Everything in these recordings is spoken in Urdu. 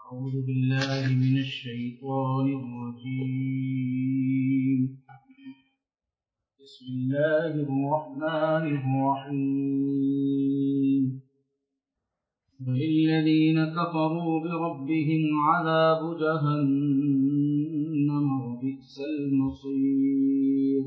أعوذ بالله من الشيطان الرجيم. بسم الله الرحمن الرحيم. وللذين كفروا بربهم عذاب جهنم وبئس المصير.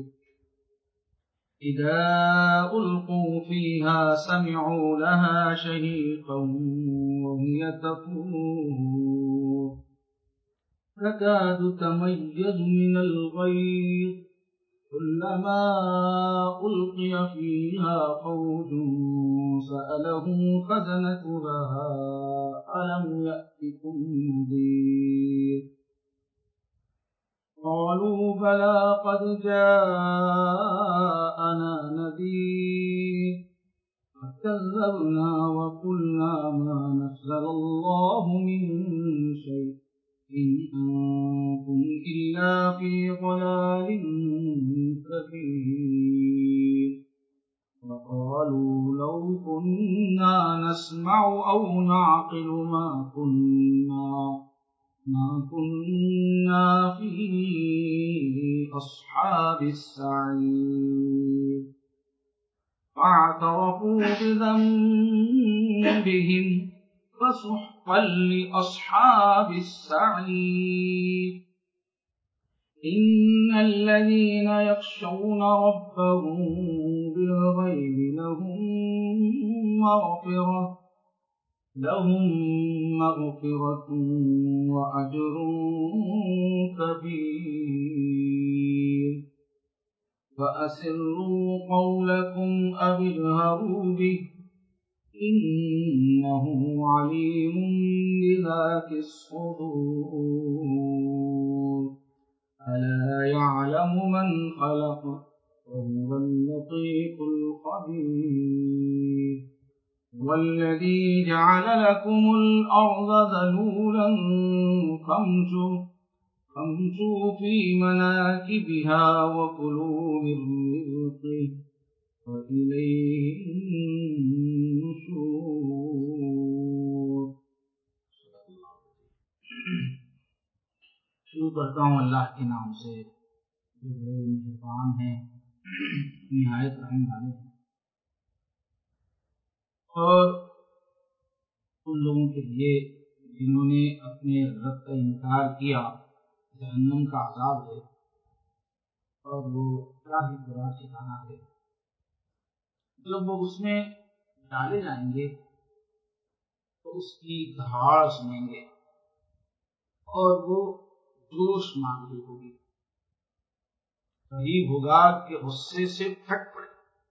إذا ألقوا فيها سمعوا لها شهيقا وهي تفور تكاد تميز من الغيظ كلما ألقي فيها فوج سألهم خزنتها ألم يأتكم نذير قالوا بلى قد جاءنا نذير فكذبنا وقلنا ما نزل الله من شيء إن أنتم إلا في ضلال كبير. وقالوا لو كنا نسمع أو نعقل ما كنا في أصحاب السعير. فاعترفوا بذنبهم فسحقا لأصحاب السعير. إن الذين يخشون ربهم بالغيب لهم مغفرة وأجر كبير. فأسروا قولكم أو اجهروا به إنه عليم بذات الصدور. ألا يعلم من خلق وهو اللطيف الخبير. والذي جعل لكم الأرض ذلولا فامشوا في مناكبها وكلوا من رزقه وإليه النشور. شروع کرتا ہوں اللہ کے نام سے جو بڑے مہربان ہیں، نہایت رحم والے ہیں. اور ان لوگوں کے لیے جنہوں نے اپنے رب کا انکار کیا جہنم کا عذاب ہے، اور وہ کیا ہی برا ٹھکانہ ہے. جب وہ اس میں ڈالے جائیں گے تو اس کی دہاڑ سنیں گے اور وہ جوش مانگ رہی ہوگی. قریب ہوگا کہ غصے سے پھٹ پڑے.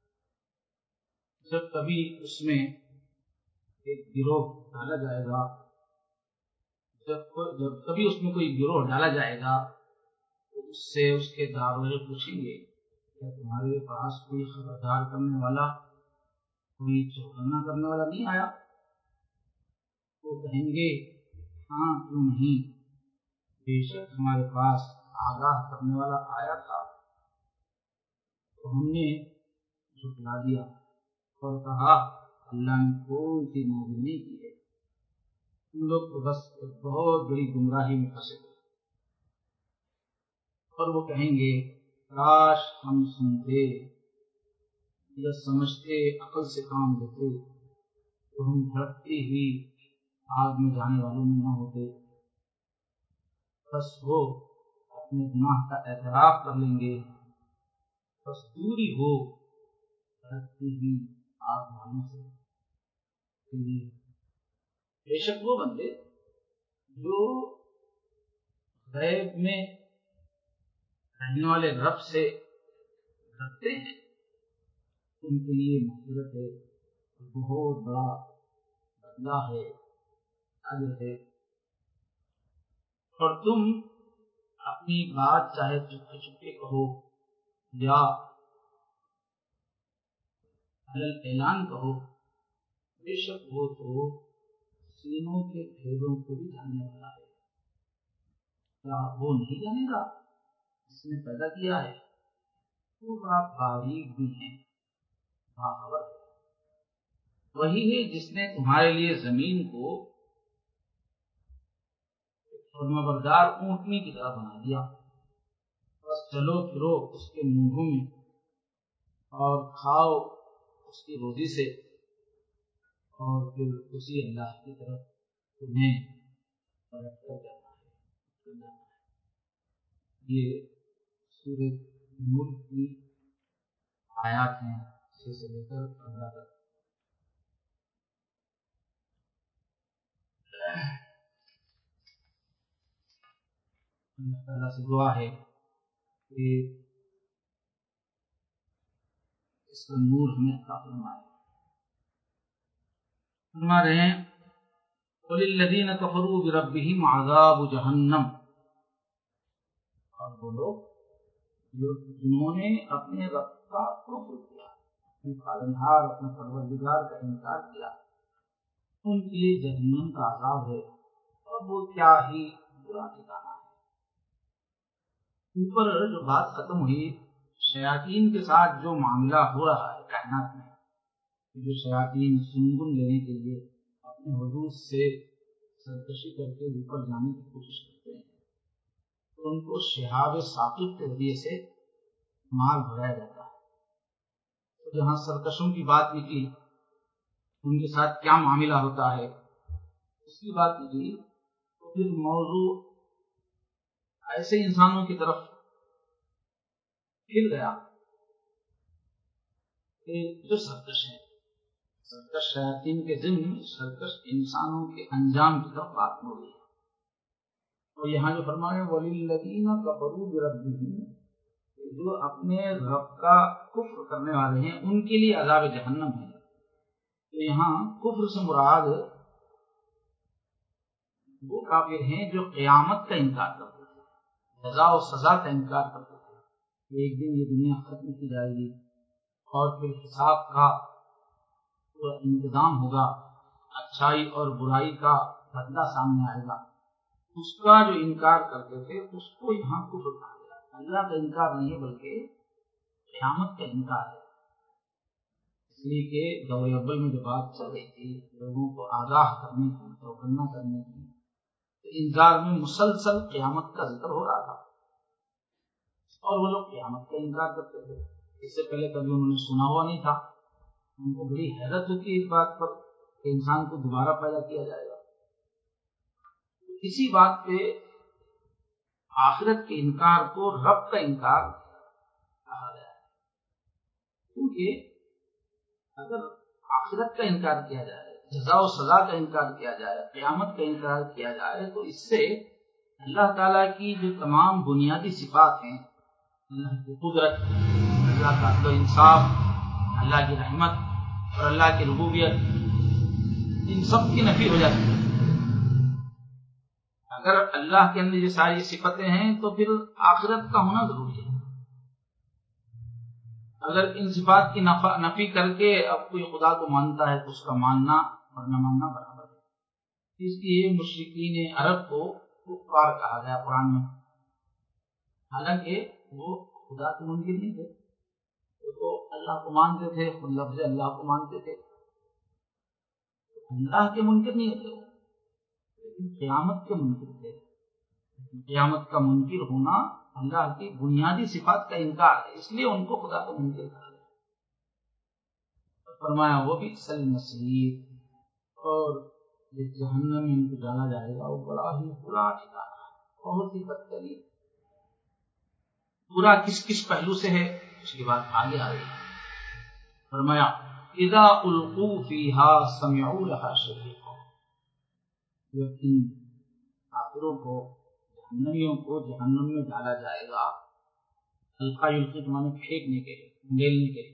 جب کبھی اس میں ایک گروہ ڈالا جائے گا، جب کبھی اس میں کوئی گروہ ڈالا جائے گا تو اس سے اس کے داروغے پوچھیں گے کیا تمہارے پاس کوئی خبردار کرنے والا، کوئی چوکنا کرنے والا نہیں آیا؟ وہ کہیں گے ہاں کیوں نہیں، بے شک ہمارے پاس آگاہ کرنے والا آیا تھا تو ہم نے جھٹلا دیا اور کہا اللہ نے کوئی چیز نازل نہیں کی ہے. تم لوگ تو بس ایک بہت بڑی گمراہی میں پھنسے ہوئے. اور وہ کہیں گے کاش ہم سنتے یا سمجھتے، عقل سے کام لیتے تو ہم بھڑکتی ہوئی آگ میں جانے والوں میں نہ ہوتے. بس وہ اپنے گناہ کا اعتراف کر لیں گے، بس دوری ہو بھڑکتی ہوئی آگ والوں سے. بے شک وہ بندے جو غیب میں رہنے والے رب سے ڈرتے ہیں ان کے لیے مغفرت ہے، بہت بڑا بدلہ ہے، اجر ہے. اور تم اپنی بات چاہے چپکے چپکے کہو یا اعلان کہو، بے شک وہ تو سینوں کے بھیدوں کو بھی جاننے والا ہے. کیا وہ نہیں جانے گا جس نے پیدا کیا ہے؟ وہ بڑا باریک بھی ہے، باخبر ہے. وہی ہے جس نے تمہارے لیے زمین کو فرمانبردار اونٹنی کی طرح بنا دیا، بس چلو پھرو اس کے منہوں میں اور کھاؤ اس کی روزی سے، اور پھر اسی اللہ کی طرف تمہیں پلٹ کر جانا ہے۔ یہ سورہ ملک کی آیات ہیں 6 سے لے کر 15 تک۔ اللہ تعالیٰ سے دعا ہے کہ اس کا نور ہمیں عطا فرمائے۔ فرما رہے ہیں وَلِلَّذِينَ كَفَرُوا بِرَبِّهِمْ عَذَابُ جَهَنَّمَ، اور وہ لوگ جنہوں نے اپنے رب کا کفر کیا، اپنے پالنہار اپنے پروردگار کا انکار کیا، ان کے لیے جہنم کا عذاب ہے، اور وہ کیا ہی برا ٹھکانہ ہے۔ اوپر جو بات ختم ہوئی شیاطین کے ساتھ جو معاملہ ہو رہا ہے کائنات میں، جو شیاطین سنگن لینے کے لیے اپنے حدود سے سرکشی کر کے اوپر جانے کی کوشش کرتے ہیں، تو ان کو شہاب ثاقب کے ذریعے سے مار بھگایا جاتا ہے۔ تو جہاں سرکشوں کی بات نکلی ان کے ساتھ کیا معاملہ ہوتا ہے اس کی بات نکلی، تو پھر موضوع ایسے انسانوں کی طرف پھر گیا کہ جو سرکش ہیں، سرکش شیاطین کے ذمہ سرکش انسانوں کے انجام کی طرف بات ہو رہی ہے۔ اور یہاں جو فرمایا وَلِلَّذِينَ كَفَرُوا بِرَبِّهِمْ، جو اپنے رب کا کفر کرنے والے ہیں ان کے لیے عذاب جہنم ہے۔ تو یہاں کفر سے مراد وہ کافر ہیں جو قیامت کا انکار کرتے تھے، جزا و سزا کا انکار کرتے تھے کہ ایک دن یہ دنیا ختم کی جائے گی اور پھر حساب کا پورا انتظام ہوگا، اچھائی اور برائی کا بدلہ سامنے آئے گا، اس کا جو انکار کرتے تھے اس کو یہاں کفر کہا گیا۔ اللہ کا انکار نہیں ہے بلکہ قیامت کا انکار ہے، اس لیے کہ دور اول میں جو بات چل رہی تھی لوگوں کو آگاہ کرنے کی، چوکنا کرنے کی، تو انذار میں مسلسل قیامت کا ذکر ہو رہا تھا، اور وہ لوگ قیامت کا انکار کرتے تھے۔ اس سے پہلے کبھی انہوں نے سنا ہوا نہیں تھا، ان کو بڑی حیرت ہوتی ہے اس بات پر کہ انسان کو دوبارہ پیدا کیا جائے گا۔ اسی بات پہ آخرت کے انکار کو رب کا انکار کہا گیا ہے، کیونکہ اگر آخرت کا انکار کیا جائے، جزا و سزا کا انکار کیا جائے، قیامت کا انکار کیا جائے، تو اس سے اللہ تعالیٰ کی جو تمام بنیادی صفات ہیں، اللہ کی قدرت، اللہ کا عدل و انصاف، اللہ کی رحمت اور اللہ کی ربوبیت، ان سب کی نفی ہو جاتی ہے۔ اگر اللہ کے اندر یہ ساری صفتیں ہیں تو پھر آخرت کا ہونا ضروری ہے۔ اگر ان صفات کی نفی کر کے اب کوئی خدا کو مانتا ہے تو اس کا ماننا اور نہ ماننا برابر ہے۔ اس لیے مشرکین عرب کو کفار کہا گیا قرآن میں، حالانکہ وہ خدا کے منکر نہیں تھے، وہ تو اللہ کو مانتے تھے، خود لفظ اللہ کو مانتے تھے، اللہ کے منکر نہیں ہوتے وہ، لیکن قیامت کے منکر تھے۔ قیامت کا منکر ہونا اللہ کی بنیادی صفات کا انکار ہے، اس لیے ان کو خدا کا منکر کہا گیا۔ فرمایا وہ بھی سل مسیر، اور جس جہنم میں ان کو ڈالا جائے گا وہ بڑا ہی برا ٹھکانہ ہے، بہت ہی بدترین۔ برا کس کس پہلو سے ہے اس کی بات آگے آ رہی ہے۔ فرمایا اذا القوا فیها سمعوا لها شہیقا، جب ان کافروں کو، جہنمیوں کو جہنم میں ڈالا جائے گا، القا یلقی کے معنی پھینکنے کے، انگیلنے کے،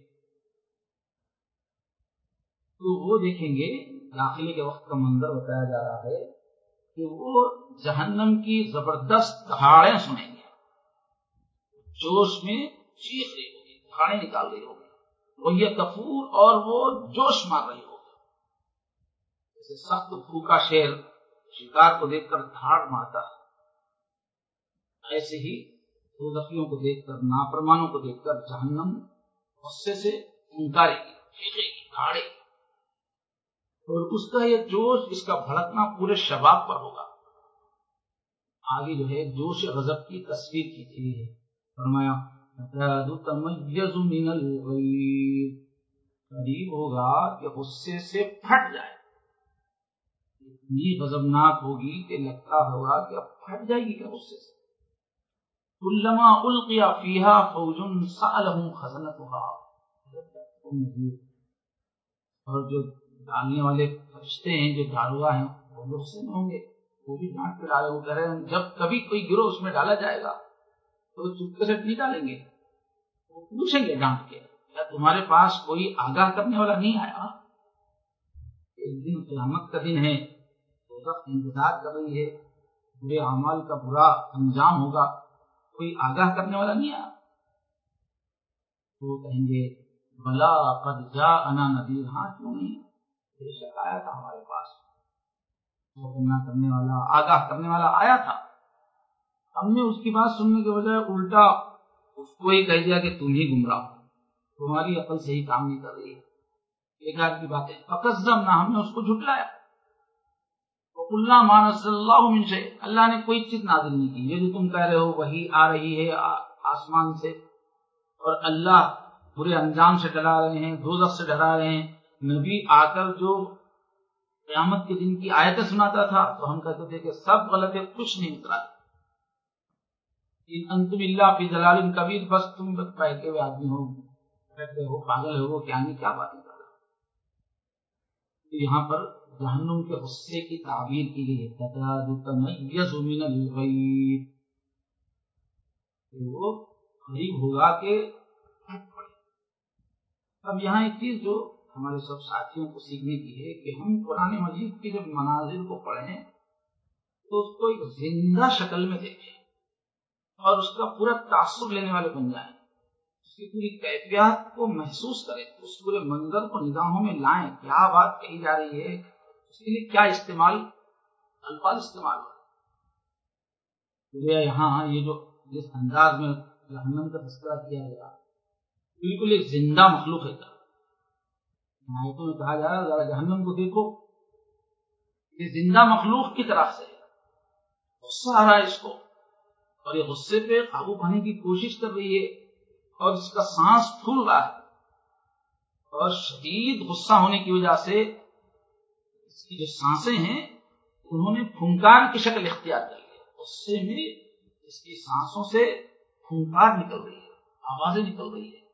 تو وہ دیکھیں گے داخلے کے وقت کا منظر بتایا جا رہا ہے کہ وہ جہنم کی زبردست دہاڑیں سنیں گے، جوش میں چیخ رہی ہوگی، دہاڑیں نکال رہی ہوگی، وہ یہ تفور، اور وہ جوش مار رہی ہوگی، جیسے سخت بھوکا شیر شکار کو دیکھ کر دھاڑ مارتا ہے، ایسے ہی دوزخیوں کو دیکھ کر، نافرمانوں کو دیکھ کر جہنم غصے سے پھنکارے گی، چیخے گی، دھاڑے گی، اور اس کا یہ جوش، اس کا بھڑکنا پورے شباب پر ہوگا۔ آگے جو ہے جوش غضب کی تصویر کھینچی ہے. فرمایا تمیز من الغیظ، قریب ہوگا کہ غصے سے پھٹ جائے. اتنی غضبناک ہوگی کہ لگتا ہوگا کہ اب پھٹ جائے گی کیا غصے سے. کلما القی فیہا فوج سألہم خزنتہا، اور جو ڈالنے والے فرشتے ہیں، جو داروغہ ہیں، وہ غصے میں ہوں گے، وہ بھی ڈانٹ کے ڈالے. وہ کہہ رہے ہیں جب کبھی کوئی گروہ اس میں ڈالا جائے گا تو چپکے سے نہیں ڈالیں گے، وہ پوچھیں گے ڈانٹ کے کیا تمہارے پاس کوئی آگاہ کرنے والا نہیں آیا؟ ایک دن قیامت کا دن ہے، دوزخ انتظار کر رہی ہے، برے اعمال کا برا انجام ہوگا، کوئی آگاہ کرنے والا نہیں آیا؟ تو کہیں گے بلا قد جاءنا نذیر، ہاں کیوں نہیں، بے شک آیا تھا ہمارے پاس کرنے والا، آگاہ کرنے والا آیا تھا. ہم نے اس کی بات سننے کے بجائے الٹا اس کو ہی کہہ دیا کہ تم ہی گمراہ ہو، تمہاری عقل صحیح کام نہیں کر رہی ہے. ایک آدھ کی باتیں فکذبنا، ہم نے اس کو جھٹلایا. وقلنا ما نزل اللہ من شیء، اللہ نے کوئی چیز نازل نہیں کی. یہ جو تم کہہ رہے ہو وہی آ رہی ہے آسمان سے، اور اللہ برے انجام سے ڈرا رہے ہیں، دوزخ سے ڈرا رہے ہیں. نبی آ کر جو قیامت کے دن کی آیتیں سناتا تھا تو ہم کہتے تھے کہ سب غلط ہے، کچھ نہیں اترا. ان انتم الا فی ضلال کبیر، بس تم بہکے ہوئے آدمی ہو، کہتے ہو پاگل ہو، کیا نہیں کیا باتیں کر رہا. یہاں پر جہنم کے غصے کی تعبیر کی گئی ہے، تکاد تمیز من الغیظ، وہ قریب ہوگا کہ پھٹ پڑے. اب یہاں ایک چیز جو ہمارے سب ساتھیوں کو سیکھنے کی ہے کہ ہم قرآن مجید کے جب مناظر کو پڑھیں تو اس کو ایک زندہ شکل میں دیکھیں اور اس کا پورا تعصب لینے والے بن جائیں، اس کی پوری کیفیات کو محسوس کریں، اس پورے منظر کو نگاہوں میں لائیں، کیا بات کہی جا رہی ہے، اس کے لیے کیا استعمال الفاظ استعمال ہو. یہاں یہ جو جس انداز میں جہنم کا تذکرہ کیا گیا بالکل ایک زندہ مخلوق ہے. آیتوں میں کہا جا رہا ہے ذرا جہنم کو دیکھو، یہ زندہ مخلوق کی طرح سے غصہ آ رہا ہے اس کو، اور یہ غصے پہ قابو پانے کی کوشش کر رہی ہے، اور اس کا سانس پھول رہا ہے، اور شدید غصہ ہونے کی وجہ سے اس کی جو سانسیں ہیں انہوں نے پھنکار کی شکل اختیار کر لی. غصے میں اس کی سانسوں سے پھنکار نکل رہی ہے، آوازیں نکل رہی ہے،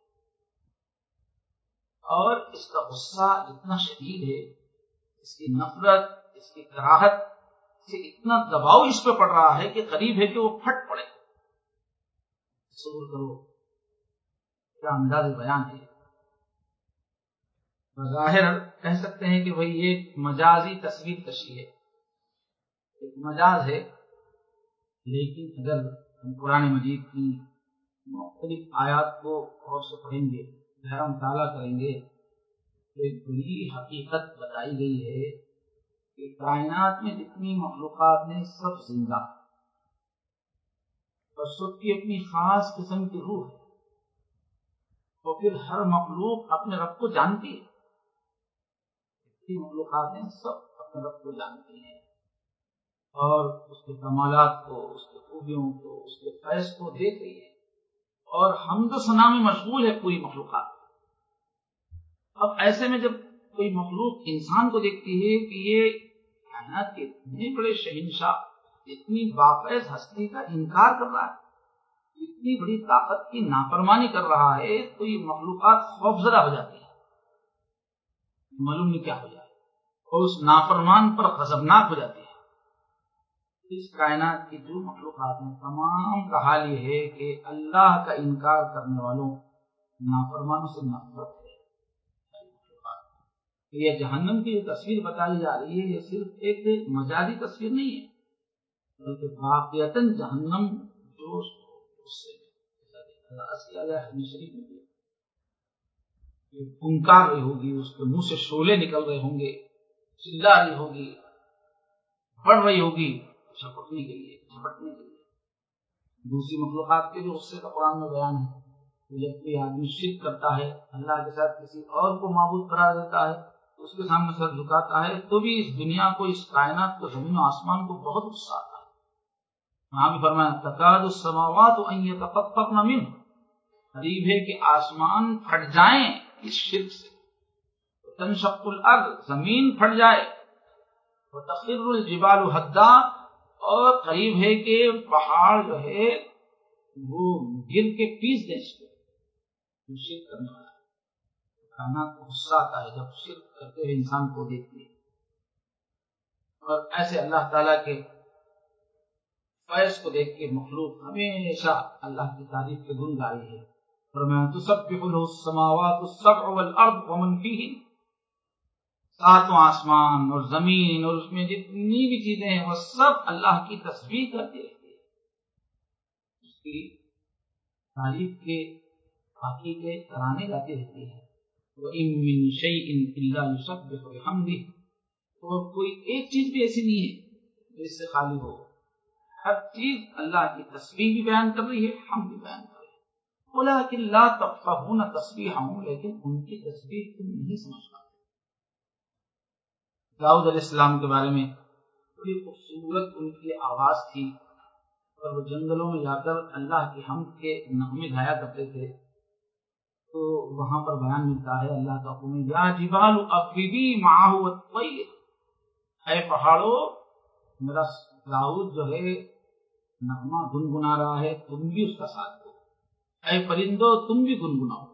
اور اس کا غصہ اتنا شدید ہے، اس کی نفرت، اس کی کراہت سے اتنا دباؤ اس پہ پڑ رہا ہے کہ قریب ہے کہ وہ پھٹ پڑے. تصور کرو کیا انداز بیان ہے. بظاہر کہہ سکتے ہیں کہ بھئی یہ مجازی تصویر کشی ہے، ایک مجاز ہے، لیکن اگر ہم قرآن مجید کی مختلف آیات کو غور سے پڑھیں گے، گہرا مطالعہ کریں گے تو ایک بڑی حقیقت بتائی گئی ہے کہ کائنات میں جتنی مخلوقات ہیں سب زندہ، اور سب کی اپنی خاص قسم کی روح ہے، اور پھر ہر مخلوق اپنے رب کو جانتی ہے. جتنی مخلوقات ہیں سب اپنے رب کو جانتی ہیں، اور اس کے کمالات کو، اس کے خوبیوں کو، اس کے فیض کو دیکھ رہی ہے، اور حمد و ثنا میں مشغول ہے پوری مخلوقات. اب ایسے میں جب کوئی مخلوق انسان کو دیکھتی ہے کہ یہ کائنات کے اتنے بڑے شہنشاہ، اتنی بافیض ہستی کا انکار کر رہا ہے، اتنی بڑی طاقت کی نافرمانی کر رہا ہے، تو یہ مخلوقات خوفزدہ ہو جاتی ہے، معلوم نہیں کیا ہو جائے، اور اس نافرمان پر غضبناک ہو جاتی ہے. اس کائنات کی جو مخلوقات ہیں تمام کا حال یہ ہے کہ اللہ کا انکار کرنے والوں، نافرمانوں سے نفرت ہے. یہ جہنم کی جو تصویر بتائی جا رہی ہے یہ صرف ایک مجازی تصویر نہیں ہے، بلکہ واقعتاً جہنم جو شریف میں پھنکار رہی ہوگی، اس کے منہ سے شعلے نکل رہے ہوں گے، چلا رہی ہوگی، بڑھ رہی ہوگی جھپٹنے کے لیے. دوسری مخلوقات کے بھی غصے کا قرآن میں بیان ہے کہ جب کوئی آدمی شرک کرتا ہے، اللہ کے ساتھ کسی اور کو معبود قرار دیتا ہے، اس کے سامنے سر جھکاتا ہے، تو بھی اس دنیا کو، اس کائنات کو، زمین و آسمان کو بہت غصہ آتا ہے. وہاں بھی فرمایا تکاد السماوات ان یتفطرن منہ، قریب ہے کہ آسمان پھٹ جائیں اس شرک سے، تنشق الارض، زمین پھٹ جائے، وتخر الجبال حدا، اور قریب ہے کہ پہاڑ جو ہے وہ گر کے پیس دیں اس کو، شرک کرنے والا کائنات کو غصہ آتا ہے جب شرک کرتے ہوئے انسان کو دیکھتی ہے۔ اور ایسے اللہ تعالیٰ کے فیض کو دیکھ کے مخلوق ہمیشہ اللہ کی تعریف کے گن گا رہی ہے۔ فرمایا تسبح له السماوات السبع والارض ومن فیہن، ساتوں آسمان اور زمین اور اس میں جتنی بھی چیزیں ہیں وہ سب اللہ کی تسبیح کرتی رہتی ہے، اس کی تعریف کے باقی کے ترانے گاتی رہتی ہے۔ وَإِن مِّن شَيْءٍ إِلَّا يُسَبِّحُ بِحَمْدِهِ، اور کوئی ایک چیز بھی ایسی نہیں ہے جو اس سے خالی ہو، ہر چیز اللہ کی تسبیح بھی بیان کر رہی ہے، حمد بھی بیان کر رہی ہے۔ وَلَٰكِن لَا تَفْقَهُونَ تَسْبِيحَهُمْ، لیکن ان کی تسبیح تم نہیں سمجھ پاتے۔ داؤد علیہ السلام کے بارے میں بڑی خوبصورت ان کی آواز تھی، اور وہ جنگلوں میں جا کر اللہ کی حمد کے نغمے گایا کرتے تھے۔ تو وہاں پر بیان ملتا ہے اللہ کا حکم ہے یا جبال ابی معہ والطیر، اے پہاڑوں میرا داؤد جو ہے نغمہ گنگنا رہا ہے، تم بھی اس کا ساتھ دو، اے پرندوں تم بھی گنگناؤ۔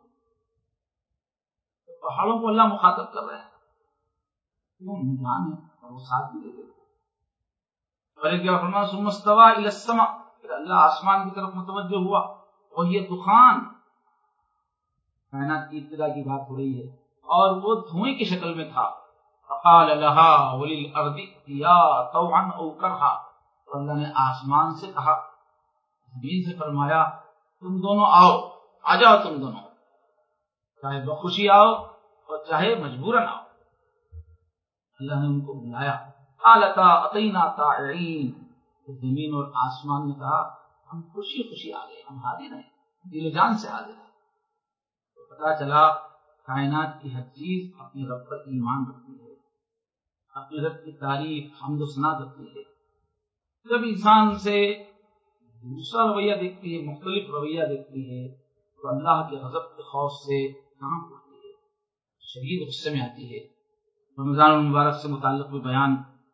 تو پہاڑوں کو اللہ مخاطب کر رہا ہے، کیوں انسان ہے اور وہ ساتھ بھی دے دیتے۔ اور ایک جگہ فرمایا ثم استوى الى السماء، پھر اللہ آسمان کی طرف متوجہ ہوا، اور یہ دخان کائنات کی ابتدا کی بات ہو رہی ہے، اور وہ دھوئیں کی شکل میں تھا۔ فقال لها وللارض ائتيا طوعا او كرها، تو اللہ نے آسمان سے کہا، زمین سے فرمایا تم دونوں آؤ، آ جاؤ تم دونوں، چاہے بخوشی آؤ اور چاہے مجبوراً آؤ۔ اللہ نے ان کو بلایا، قالتا اتینا طائعین، تو زمین اور آسمان نے کہا ہم خوشی خوشی آ گئے، ہم حاضر ہیں، دل و جان سے حاضر ہیں۔ تو پتا چلا کائنات کی ہر چیز اپنے رب پر ایمان رکھتی ہے، اپنے رب کی تعریف حمد و ثنا کرتی ہے۔ جب انسان سے دوسرا رویہ دیکھتی ہے، مختلف رویہ دیکھتی ہے، تو اللہ کے غضب کے خوف سے کہاں پڑتی ہے، شدید غصے میں آتی ہے۔ رمضان المبارک سے متعلق بھی بیان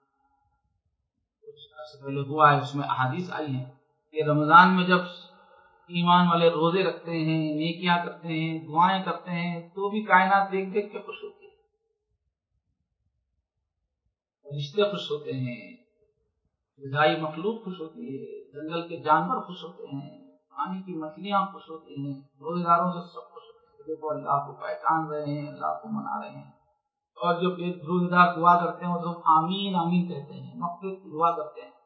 کچھ عرصے پہلے ہوا ہے، اس میں احادیث آئی ہیں کہ رمضان میں جب ایمان والے روزے رکھتے ہیں، نیکیاں کرتے ہیں، دعائیں کرتے ہیں، تو بھی کائنات دیکھ دیکھ کے خوش ہوتی ہے، رشتے خوش ہوتے ہیں، غذائی مخلوق خوش ہوتی ہے، جنگل کے جانور خوش ہوتے ہیں، پانی کی مچھلیاں خوش ہوتی ہیں، روزے داروں سے سب خوش ہوتے ہیں، دیکھو اللہ کو پہچان رہے ہیں، اللہ کو منا رہے ہیں۔ اور جو روزے دار دعا کرتے ہیں وہ تو آمین آمین کہتے ہیں، مغفرت کی دعا کرتے ہیں۔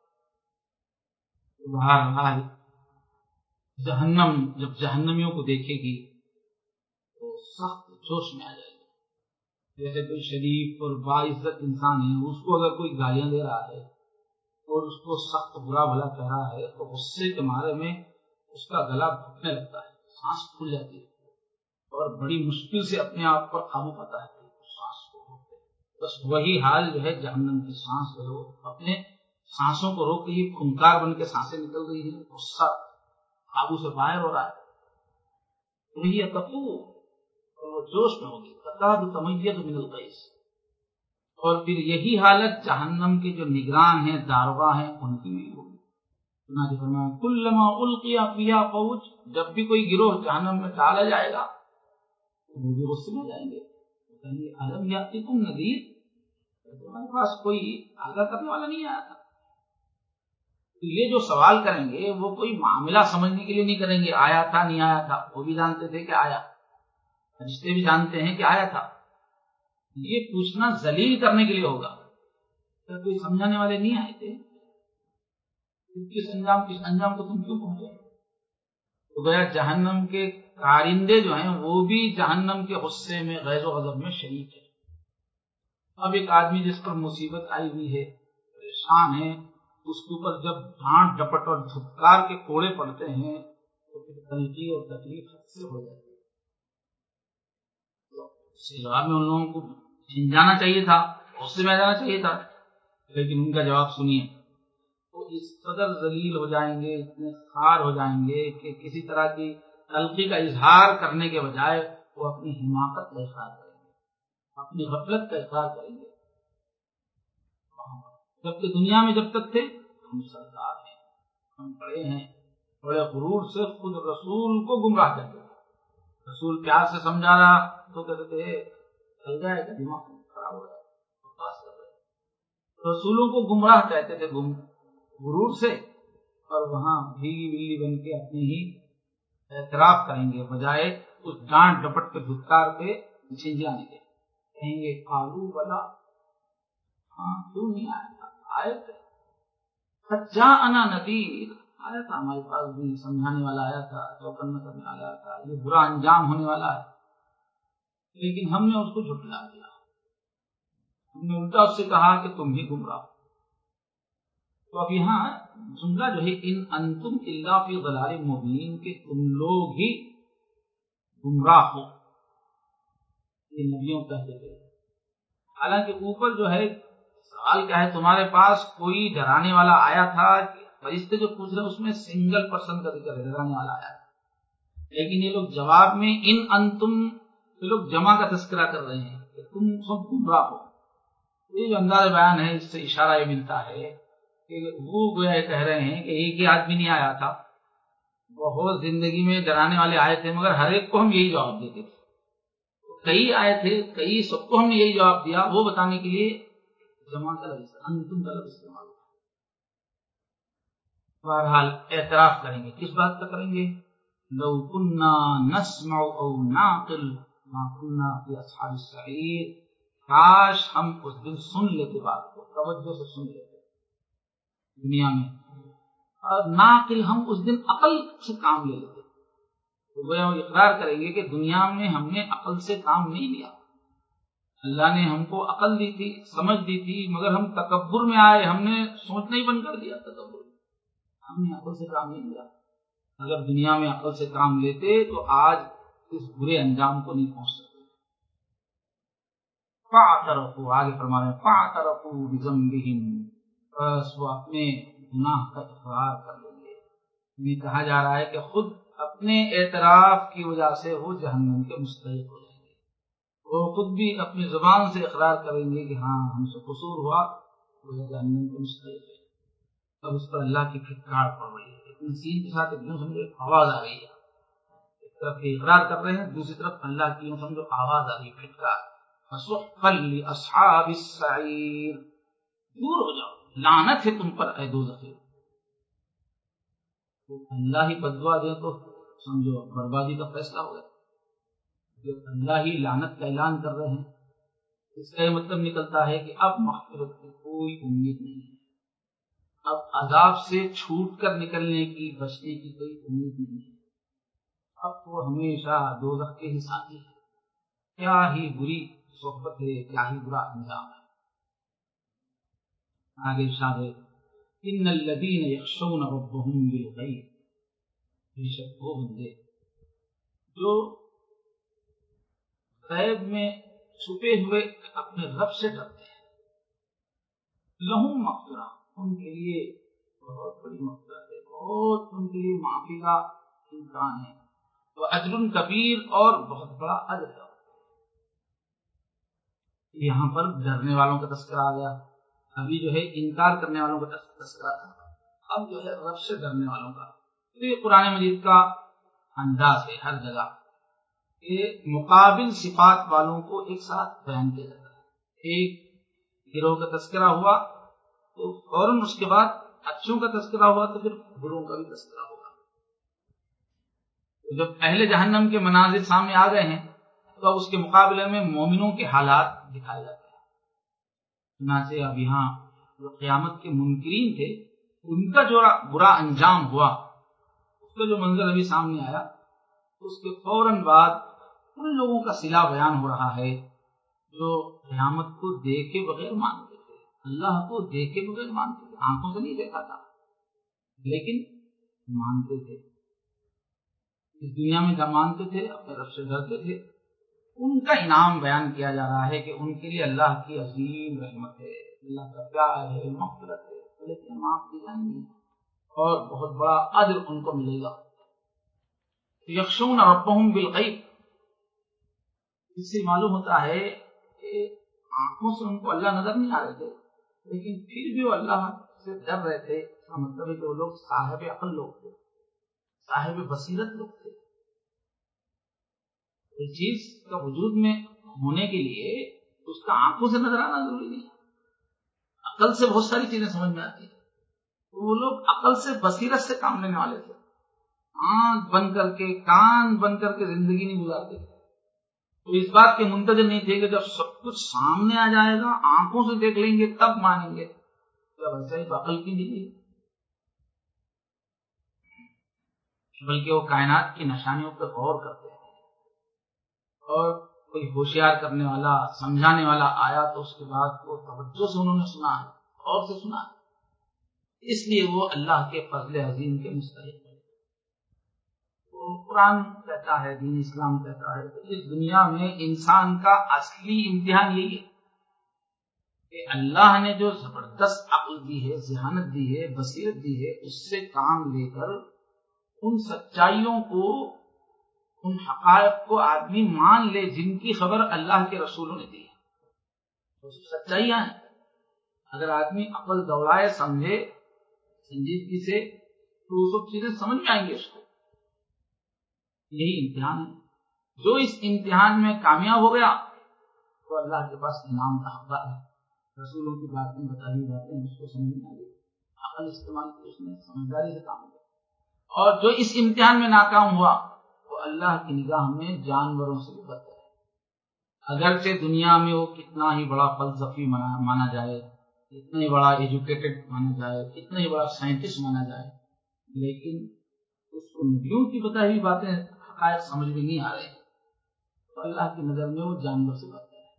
بہرحال جہنم جب جہنمیوں کو دیکھے گی تو سخت جوش میں آ جائے گی۔ جیسے کوئی شریف اور باعزت انسان ہے، اس کو اگر کوئی گالیاں دے رہا ہے اور اس کو سخت برا بھلا کہہ رہا ہے تو غصے کے مارے میں اس کا گلا گھٹنے لگتا ہے، سانس پھول جاتی ہے، اور بڑی مشکل سے اپنے آپ پر قابو پاتا ہے، سانس کو روکتے ہیں۔ بس وہی حال جو ہے جہنم کی سانس جو ہے وہ اپنے سانسوں کو روک کے ہی خونکار بن کے سانسیں نکل رہی ہیں، غصہ قابو سے باہر ہو رہا ہے۔ وہی تفور، اور وہ جوش میں ہوگی، تکاد تمیز من الغیظ۔ اور پھر یہی حالت جہنم کے جو نگران ہیں، داروغہ ہیں، ان کی بھی ہوگی۔ چنانچہ فرمایا کلما القی فیہا فوج، جب بھی کوئی گروہ جہنم میں ڈالا جائے گا تو وہ بھی غصے میں جائیں گے، کہیں گے الم یاتکم نذیر، تمہارے پاس کوئی آگاہ کرنے والا نہیں آیا تھا۔ تو یہ جو سوال کریں گے وہ کوئی معاملہ سمجھنے کے لیے نہیں کریں گے، آیا تھا نہیں آیا تھا، وہ بھی جانتے تھے کہ آیا، فرشتے بھی جانتے ہیں کہ آیا تھا۔ یہ پوچھنا ذلیل کرنے کے لیے ہوگا، کہ کوئی سمجھانے والے نہیں آئے تھے، کس انجام کو تم کیوں پہنچے؟ تو گویا جہنم کے کارندے جو ہیں وہ بھی جہنم کے غصے میں، غیظ و غضب میں شریک ہے۔ اب ایک آدمی جس پر مصیبت آئی ہوئی ہے، پریشان ہے، اس کے اوپر جب ڈانٹ ڈپٹ اور دھتکار کے کوڑے پڑتے ہیں تو پھر تنقید اور تکلیف حد سے ہو جاتی ہے۔ تو اس کے جواب میں ان لوگوں کو جھنجانا چاہیے تھا، غصے میں آ جانا چاہیے تھا، لیکن ان کا جواب سنیے۔ وہ اس قدر ذلیل ہو جائیں گے، اتنے خوار ہو جائیں گے کہ کسی طرح کی تلخی کا اظہار کرنے کے بجائے وہ اپنی حماقت کا اظہار کریں گے، اپنی غفلت کا اظہار کریں گے. جبکہ دنیا میں جب تک تھے ہم سردار ہیں، ہم بڑے ہیں، بڑے غرور سے خود رسول کو گمراہ کرتے تھے. رسول پیار سے سمجھا رہا تو کہتے تھے چل جائے گا، دماغ خراب ہو جائے گا. رسولوں کو گمراہ کہتے تھے غرور سے، اور وہاں بھیگی بلی بن کے اپنے ہی اعتراف کریں گے بجائے اس ڈانٹ ڈپٹ کے دھتکار کے جھنجھلانے کے. کہیں گے آلو بلا، ہاں کیوں نہیں آیا تھا، آئے تھے. جاءنا نذیر، آیا تھا ہمارے پاس بھی سمجھانے والا آیا تھا، چوکنا کرنے والا آیا تھا، یہ برا انجام ہونے والا ہے. لیکن ہم نے اس کو جھٹلا دیا، ہم نے الٹا اس سے کہا کہ تم ہی گمراہ. تو اب یہاں جملہ جو ہے ان انتم الا فی ضلال مبین، کہ تم لوگ ہی گمراہ ہو، یہ نبیوں کہتے تھے. حالانکہ اوپر جو ہے سوال کیا ہے، تمہارے پاس کوئی ڈرانے والا آیا تھا؟ فرشتے جو پوچھ رہے اس میں سنگل پرسن کا ذکر ہے، ڈرانے والا آیا تھا. لیکن یہ لوگ جواب میں ان انتم، یہ لوگ جمع کا تذکرہ کر رہے ہیں کہ تم سب گمراہ ہو. یہ جو انداز بیان ہے اس سے اشارہ یہ ملتا ہے کہ وہ گویا یہ کہہ رہے ہیں کہ ایک ہی آدمی نہیں آیا تھا، بہت زندگی میں ڈرانے والے آئے تھے، مگر ہر ایک کو ہم یہی جواب دیتے تھے. کئی آئے تھے، کئی سب کو ہم نے یہی جواب دیا، وہ بتانے کے لیے جمع کا لفظ انتم کا لفظ استعمال. بہرحال اعتراف کریں گے، کس بات کا کریں گے؟ لو كنا نسمع او نعقل ما كنا في اصحاب السعیر، کاش ہم اس دن سن لیتے، بات کو توجہ سے سن لیتے دنیا میں، اور ناقل ہم اس دن عقل سے کام لے لیتے. تو وہ اقرار کریں گے کہ دنیا میں ہم نے عقل سے کام نہیں لیا. اللہ نے ہم کو عقل دی تھی، سمجھ دی تھی، مگر ہم تکبر میں آئے، ہم نے سوچنا ہی بند کر دیا. تکبر ہم نے عقل سے کام نہیں لیا. اگر دنیا میں عقل سے کام لیتے تو آج اس برے انجام کو نہیں پہنچ سکتے. فاعترفوا، آگے فرما رہے ہیں فاعترفوا بذنبہم، بس وہ اپنے گناہ کا اقرار کر لیں گے. یہ کہا جا رہا ہے کہ خود اپنے اعتراف کی وجہ سے وہ جہنم کے مستحق ہو جائیں گے. وہ خود بھی اپنی زبان سے اقرار کریں گے کہ ہاں ہم سے قصور ہوا، وہ جہنم کے مستحق ہے. اب اس پر اللہ کی پھٹکار پڑ رہی ہے. سین کے ساتھ ایک سمجھو آواز آ رہی ہے، ایک طرف یہ اقرار کر رہے ہیں، دوسری طرف اللہ کی سمجھو آواز آ رہی ہے، پھٹکار. فسحقا لاصحاب السعیر، دور ہو جاؤ، لعنت ہے تم پر اے دوزخی. تو اللہ ہی بددعا دے تو سمجھو بربادی کا فیصلہ ہو گیا. جب اللہ ہی لعنت کا اعلان کر رہے ہیں، اس کا یہ مطلب نکلتا ہے کہ اب مغفرت کی کوئی امید نہیں ہے، اب عذاب سے چھوٹ کر نکلنے کی، بچنے کی کوئی امید نہیں ہے. اب تو ہمیشہ دوزخ کے ہی ساتھی ہے. کیا ہی بری صحبت ہے، کیا ہی برا انجام ہے. آگے شاید ان الذین یخشون ربهم بالغیب، بے شک وہ بندے جو غیب میں چھپے ہوئے اپنے رب سے ڈرتے ہیں، لہم مغفرہ، ان کے لیے بہت بڑی مغفرت ہے، بہت ان کے لیے معافی کا امکان ہے، وہ اجر کبیر، اور بہت بڑا اجر ہے. یہاں پر ڈرنے والوں کا تذکرہ آ گیا، ابھی جو ہے انکار کرنے والوں کا تذکرہ تھا، اب جو ہے رب سے ڈرنے والوں کا. تو یہ قرآن مجید کا انداز ہے ہر جگہ کہ مقابل صفات والوں کو ایک ساتھ بیان کیا جاتا ہے. ایک گروہ کا تذکرہ ہوا تو فوراً اس کے بعد اچھوں کا تذکرہ ہوا تو پھر بروں کا بھی تذکرہ ہوگا. جب اہل جہنم کے مناظر سامنے آ گئے ہیں تو اب اس کے مقابلے میں مومنوں کے حالات دکھائے جاتے ہیں. چنانچہ اب یہاں جو قیامت کے منکرین تھے، ان کا جو برا انجام ہوا، اس کا جو منظر ابھی سامنے آیا، اس کے فوراً بعد ان لوگوں کا صلہ بیان ہو رہا ہے جو قیامت کو دیکھے بغیر مانتے تھے، اللہ کو دیکھے بغیر مانتے تھے، آنکھوں سے نہیں دیکھا تھا لیکن مانتے تھے. اس دنیا میں جب مانتے تھے، اپنے رب سے ڈرتے تھے، ان کا انعام بیان کیا جا رہا ہے کہ ان کے لیے اللہ کی عظیم رحمت ہے، اللہ کا پیار ہے، مغفرت ہے. غلطیاں معاف کی جائیں گی اور بہت بڑا اجر ان کو ملے گا. یخشون ربهم بالغیب، اس سے معلوم ہوتا ہے کہ آنکھوں سے ان کو اللہ نظر نہیں آ رہے تھے، لیکن پھر بھی وہ اللہ سے ڈر رہے تھے. اس کا مطلب ہے کہ وہ لوگ صاحب عقل لوگ تھے، صاحب بصیرت لوگ تھے. کوئی چیز کا وجود میں ہونے کے لیے اس کا آنکھوں سے نظر آنا ضروری نہیں ہے. عقل سے بہت ساری چیزیں سمجھ میں آتی ہیں. وہ لوگ عقل سے بصیرت سے کام لینے والے تھے. آنکھ بند کر کے کان بند کر کے زندگی نہیں گزارتے تھے. تو اس بات کے منتظر نہیں تھے کہ جب سب کچھ سامنے آ جائے گا آنکھوں سے دیکھ لیں گے تب مانیں گے. جب ایسا ہی عقل کی نہیں، بلکہ وہ کائنات کی نشانیوں پر غور کرتے ہیں اور کوئی ہوشیار کرنے والا سمجھانے والا آیا تو اس کے بعد وہ توجہ سے انہوں نے سنا ہے، غور سے سنا ہے. اس لیے وہ اللہ کے فضل عظیم کے مستحق ہے. تو قرآن کہتا ہے، دین اسلام کہتا ہے کہ اس دنیا میں انسان کا اصلی امتحان یہی ہے کہ اللہ نے جو زبردست عقل دی ہے، ذہانت دی ہے، بصیرت دی ہے، اس سے کام لے کر ان سچائیوں کو، ان حقائق کو آدمی مان لے جن کی خبر اللہ کے رسولوں نے دی ہے. تو سچائیاں ہیں. اگر آدمی عقل دوڑائے، سمجھے سنجیدگی سے، تو وہ سب چیزیں سمجھ میں آئیں گی اس کو. یہی امتحان ہے. جو اس امتحان میں کامیاب ہو گیا تو اللہ کے پاس انعام کا حقدار ہے. رسولوں کی باتیں، بتائی باتیں اس کو سمجھ میں آ گئی، عقل استعمال کی، اس نے سمجھداری سے کام کیا. اور جو اس امتحان میں ناکام ہوا وہ اللہ کی نگاہ میں جانوروں سے بھی بدتر ہے. اگرچہ دنیا میں وہ کتنا ہی بڑا فلسفی مانا جائے، کتنا ہی بڑا ایجوکیٹڈ مانا جائے، کتنا ہی بڑا سائنٹسٹ مانا جائے، لیکن اس کو نبیوں کی بتائی ہوئی باتیں، حقائق سمجھ میں نہیں آ رہے ہیں تو اللہ کی نظر میں وہ جانور سے بدتر ہے.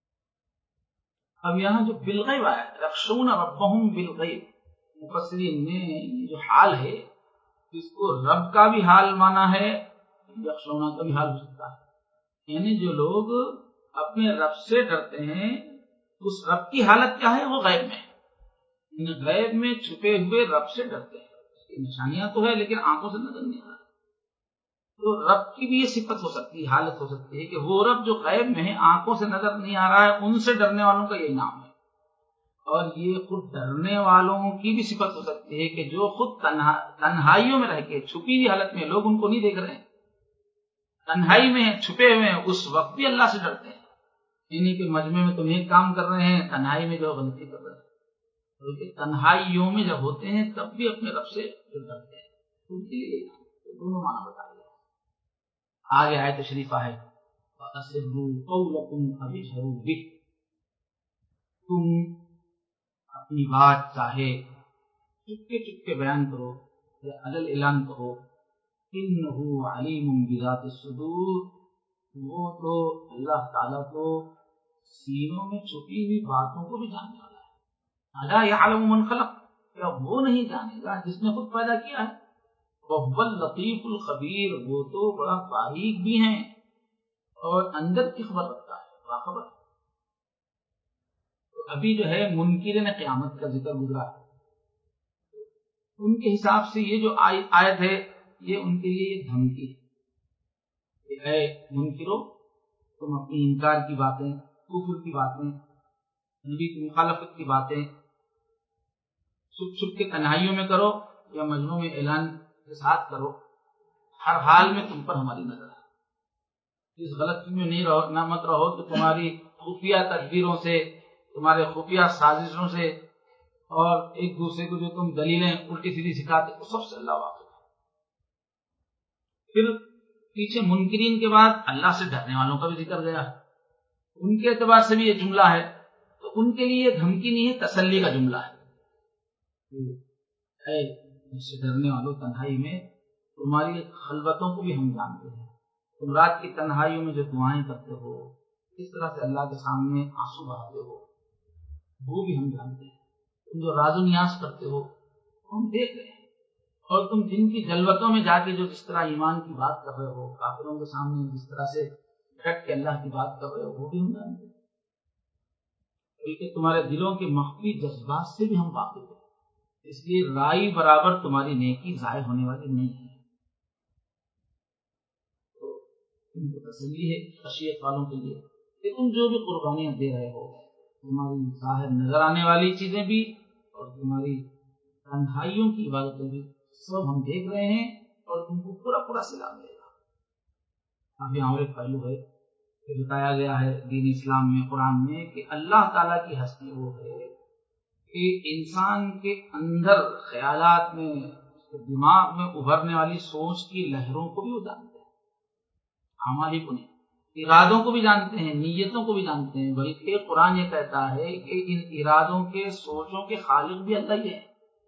اب یہاں جو بالغیب آیا، یخشون ربهم بالغیب، مفسرین نے یہ جو حال ہے اس کو رب کا بھی حال مانا ہے، یخشون کا بھی حال ہو سکتا ہے. یعنی جو لوگ اپنے رب سے ڈرتے ہیں اس رب کی حالت کیا ہے؟ وہ غیب میں ہے. غیب میں چھپے ہوئے رب سے ڈرتے ہیں. اس کی نشانیاں تو ہے لیکن آنکھوں سے نظر نہیں آ رہا. تو رب کی بھی یہ صفت ہو سکتی ہے، حالت ہو سکتی ہے کہ وہ رب جو غیب میں ہے، آنکھوں سے نظر نہیں آ رہا ہے، ان سے ڈرنے والوں کا یہی نام ہے. اور یہ خود ڈرنے والوں کی بھی صفت ہو سکتی ہے کہ جو خود تنہائیوں میں رہ کے، چھپی ہوئی حالت میں، لوگ ان کو نہیں دیکھ رہے ہیں، تنہائی میں چھپے ہوئے ہیں، اس وقت بھی اللہ سے ڈرتے ہیں. یعنی کہ مجمع میں تم ایک کام کر رہے ہیں، تنہائی میں جو غلطی کر رہے ہیں، کیونکہ تنہائیوں میں جب ہوتے ہیں تب بھی اپنے رب سے ڈرتے ہیں. ان کے لیے دونوں معنی بتا دیا. آگے آئے تشریفہ ہے فَأَسِرُّوا قَوْلَكُمْ أَوِ اجْهَرُوا بِهِ، تم اپنی بات چاہے چپکے چپکے بیان کرو یا علل اعلان کرو، إِنَّهُ عَلِيمٌ بِذَاتِ الصُّدُورِ، وہ تو اللہ تعالیٰ کو سینوں میں چھپی ہوئی باتوں کو بھی جاننے والا ہے. أَلَا يَعْلَمُ مَنْ خَلَقَ، کیا وہ نہیں جانے گا جس نے خود پیدا کیا ہے. وَهُوَ اللَّطِيفُ الْخَبِيرُ، وہ تو بڑا باریک بھی ہیں اور اندر کی خبر رکھتا ہے، باخبر ہے. تو ابھی جو ہے منکرین قیامت کا ذکر گزرا ہے. ان کے حساب سے یہ جو آیت ہے یہ ان کے لیے ایک دھمکی ہے کہ اے منکرو، تم اپنی انکار کی باتیں، کفر کی باتیں، نبی کی مخالفت کی باتیں چھپ چھپ کے تنہائیوں میں کرو یا مجمع میں اعلان کے ساتھ کرو، ہر حال میں تم پر ہماری نظر ہے. اس غلط میں نہیں رہو، نہ مت رہو کہ تمہاری خفیہ تدبیروں سے، تمہارے خفیہ سازشوں سے اور ایک دوسرے کو جو تم دلیلیں الٹی سیدھی سکھاتے وہ سب سے اللہ واقف ہے. پھر پیچھے منکرین کے بعد اللہ سے ڈرنے والوں کا بھی ذکر گیا. ان کے اعتبار سے بھی یہ جملہ ہے تو ان کے لیے یہ دھمکی نہیں ہے، تسلی کا جملہ ہے. اے مجھ سے ڈرنے والوں، تنہائی میں تمہاری خلوتوں کو بھی ہم جانتے ہیں. تم رات کی تنہائیوں میں جو دعائیں کرتے ہو، کس طرح سے اللہ کے سامنے آنسو بہاتے ہو، وہ بھی ہم جانتے ہیں. تم جو راز و نیاز کرتے ہو ہم دیکھ رہے ہیں. اور تم جن کی جلوتوں میں جا کے جو جس طرح ایمان کی بات کر رہے ہو، کافروں کے سامنے جس طرح سے ڈٹ کے اللہ کی بات کر رہے ہو، وہ بھی ہم جانتے ہیں. بلکہ تمہارے دلوں کے مخفی جذبات سے بھی ہم واقف ہیں. اس لیے رائی برابر تمہاری نیکی ضائع ہونے والی نہیں ہے۔ تو ان کو تسلی ہے خشیت والوں کے لیے کہ تم جو بھی قربانیاں دے رہے ہو، تمہاری ظاہر نظر آنے والی چیزیں بھی اور تمہاری تنہائیوں کی عبادتیں بھی سب ہم دیکھ رہے ہیں، اور تم کو پورا پورا صلہ ملے گا۔ اب یہاں اور ایک پہلو ہے کہ بتایا گیا ہے دین اسلام میں، قرآن میں، کہ اللہ تعالیٰ کی ہستی وہ ہے کہ انسان کے اندر خیالات میں، اس کے دماغ میں ابھرنے والی سوچ کی لہروں کو بھی وہ جانتے ہیں، اعمال کو نہیں، ارادوں کو بھی جانتے ہیں، نیتوں کو بھی جانتے ہیں، بلکہ قرآن یہ کہتا ہے کہ ان ارادوں کے، سوچوں کے خالق بھی اللہ ہی ہے۔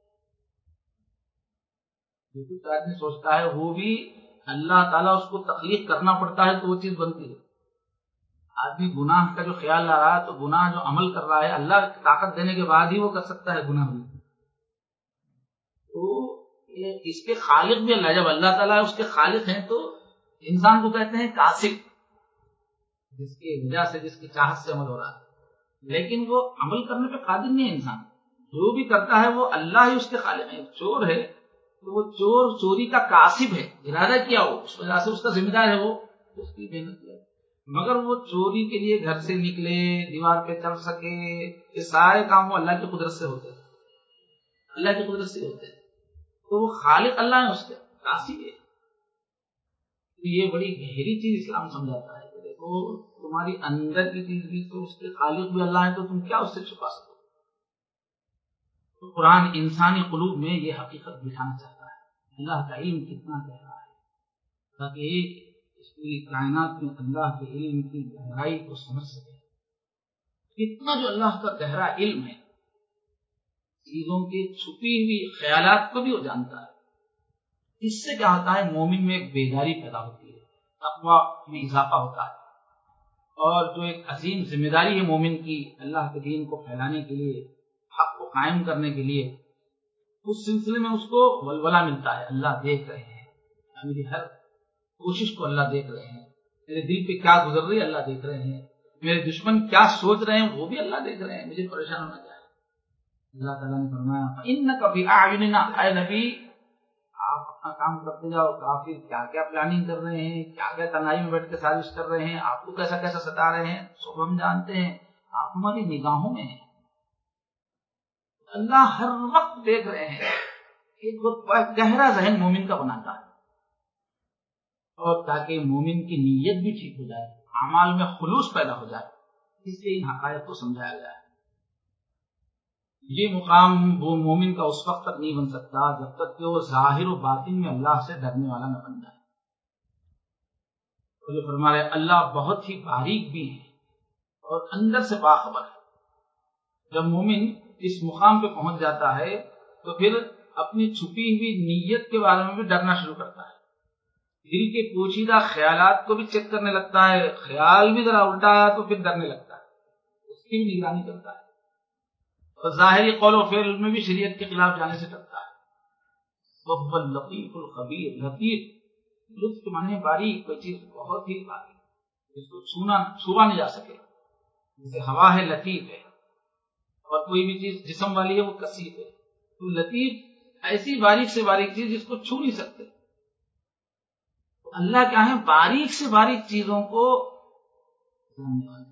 جو کچھ آدمی سوچتا ہے وہ بھی اللہ تعالیٰ اس کو تخلیق کرنا پڑتا ہے تو وہ چیز بنتی ہے۔ آدمی گناہ کا جو خیال لا رہا ہے تو گناہ جو عمل کر رہا ہے اللہ طاقت دینے کے بعد ہی وہ کر سکتا ہے گناہ بھی۔ تو اس کے خالق بھی اللہ، جب اللہ تعالیٰ اس کے خالق ہیں تو انسان کو کہتے ہیں کاسب، جس کی وجہ سے، جس کی چاہت سے عمل ہو رہا ہے، لیکن وہ عمل کرنے پہ قادر نہیں ہے۔ انسان جو بھی کرتا ہے وہ اللہ ہی اس کے خالق ہے۔ چور ہے تو وہ چور چوری کا کاسب ہے، ارادہ کیا ہو، اس وجہ سے اس کا ذمہ دار ہے، وہ اس کی محنت ہے، مگر وہ چوری کے لیے گھر سے نکلے، دیوار پہ چڑھ سکے، یہ سارے کام وہ اللہ کی قدرت سے ہوتے ہیں، اللہ کی قدرت سے ہوتے ہیں، تو وہ خالق اللہ ہے، اس کے کاسب ہے۔ تو یہ بڑی گہری چیز اسلام سمجھاتا ہے کہ دیکھو تمہاری اندر کی چیز بھی تو اس کے خالق بھی اللہ ہے، تو تم کیا اس سے چھپا سکتے؟ تو قرآن انسانی قلوب میں یہ حقیقت بٹھانا چاہتا ہے، اللہ کا علم کتنا گہرا ہے، تاکہ اس پوری کائنات میں اللہ کے علم کی گہرائی کو سمجھ سکے۔ اتنا جو اللہ کا گہرا علم ہے، چیزوں کے چھپی ہوئی خیالات کو بھی وہ جانتا ہے۔ اس سے کیا ہوتا ہے، مومن میں ایک بیداری پیدا ہوتی ہے، تقویٰ میں اضافہ ہوتا ہے، اور جو ایک عظیم ذمہ داری ہے مومن کی اللہ کے دین کو پھیلانے کے لیے، حق کو قائم کرنے کے لیے، اس سلسلے میں اس کو ولولہ ملتا ہے۔ اللہ دیکھ رہے ہیں، میری ہر کوشش کو اللہ دیکھ رہے ہیں، میرے دل پہ کیا گزر رہی ہے اللہ دیکھ رہے ہیں، میرے دشمن کیا سوچ رہے ہیں وہ بھی اللہ دیکھ رہے ہیں، مجھے پریشان ہونا چاہیے۔ اللہ تعالیٰ نے فرمایا فَإِنَّكَ بِأَعْيُنِنَا، اے نبی آپ اپنا کام کرتے جاؤ، کافر کیا کیا پلاننگ کر رہے ہیں، کیا کیا تنہائی میں بیٹھ کے سازش کر رہے ہیں، آپ کو کیسا کیسا ستا رہے ہیں، سب ہم جانتے ہیں، آپ ہماری نگاہوں میں ہیں۔ اللہ ہر وقت دیکھ رہے ہیں، ایک بہت گہرا ذہن مومن کا بناتا ہے، اور تاکہ مومن کی نیت بھی ٹھیک ہو جائے، اعمال میں خلوص پیدا ہو جائے، اس لیے ان حقائق کو سمجھایا گیا ہے۔ یہ مقام وہ مومن کا اس وقت تک نہیں بن سکتا جب تک کہ وہ ظاہر و باطن میں اللہ سے ڈرنے والا نہ بن جائے۔ تو جو فرما رہے اللہ بہت ہی باریک بھی ہے اور اندر سے باخبر ہے۔ جب مومن اس مقام پہ پہنچ جاتا ہے تو پھر اپنی چھپی ہوئی نیت کے بارے میں بھی ڈرنا شروع کرتا ہے، دل کے پوشیدہ خیالات کو بھی چیک کرنے لگتا ہے، خیال بھی ذرا الٹا آیا تو پھر ڈرنے لگتا ہے، اس کی بھی نگرانی کرتا ہے، اور ظاہری قول و فعل میں بھی شریعت کے خلاف جانے سے ڈرتا ہے۔ وَهُوَ اللَّطِيفُ الْخَبِيرُ، لطیف، لطف کے معنی باریک، کوئی چیز بہت ہی باریک جس کو چھوا نہیں جا سکے، جیسے ہوا ہے لطیف ہے، اور کوئی بھی چیز جسم والی ہے وہ کثیف ہے، تو لطیف ایسی باریک سے باریک چیز جس کو چھو نہیں سکتے۔ تو اللہ کیا ہے، باریک سے باریک چیزوں کو جاننے والے،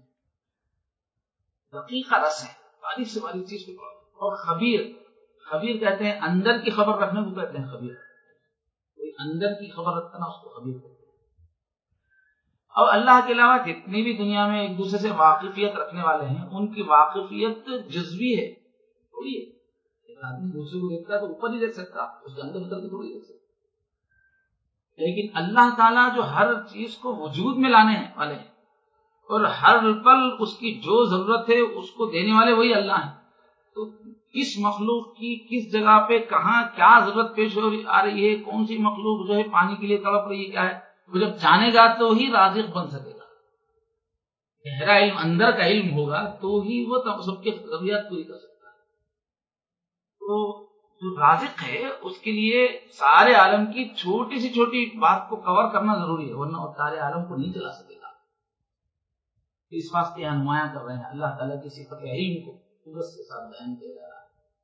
دقیق رس ہے، باریک سے باریک چیز کو، اور خبیر، خبیر کہتے ہیں اندر کی خبر رکھنے کو کہتے ہیں خبیر، کوئی اندر کی خبر رکھتا نا اس کو خبیر کہتے ہیں۔ اور اللہ کے علاوہ جتنی بھی دنیا میں ایک دوسرے سے واقفیت رکھنے والے ہیں ان کی واقفیت جزوی ہے، تھوڑی ہے، ایک آدمی دوسرے کو دیکھتا ہے تو اوپر ہی دیکھ سکتا، اس کے اندر اتر کے تھوڑی دیکھ سکتا، لیکن اللہ تعالیٰ جو ہر چیز کو وجود میں لانے والے ہیں اور ہر پل اس کی جو ضرورت ہے اس کو دینے والے وہی اللہ ہیں، تو کس مخلوق کی کس جگہ پہ کہاں کیا ضرورت پیش آ رہی ہے، کون سی مخلوق جو ہے پانی کے لیے تڑپ رہی ہے، کیا ہے، وہ جب جانے گا تو ہی رازق بن سکے گا، گہرا علم اندر کا علم ہوگا تو ہی وہ سب کی ضروریات پوری کر سکتا ہے۔ تو جو رازق ہے اس کے لیے سارے عالم کی چھوٹی سی چھوٹی بات کو کور کرنا ضروری ہے، ورنہ وہ سارے عالم کو نہیں چلا سکے گا۔ اس واسطے یہاں نمایاں کر رہے ہیں اللہ تعالیٰ کی صفت علم کو قدرت کے ساتھ بیان کیا جا رہا ہے۔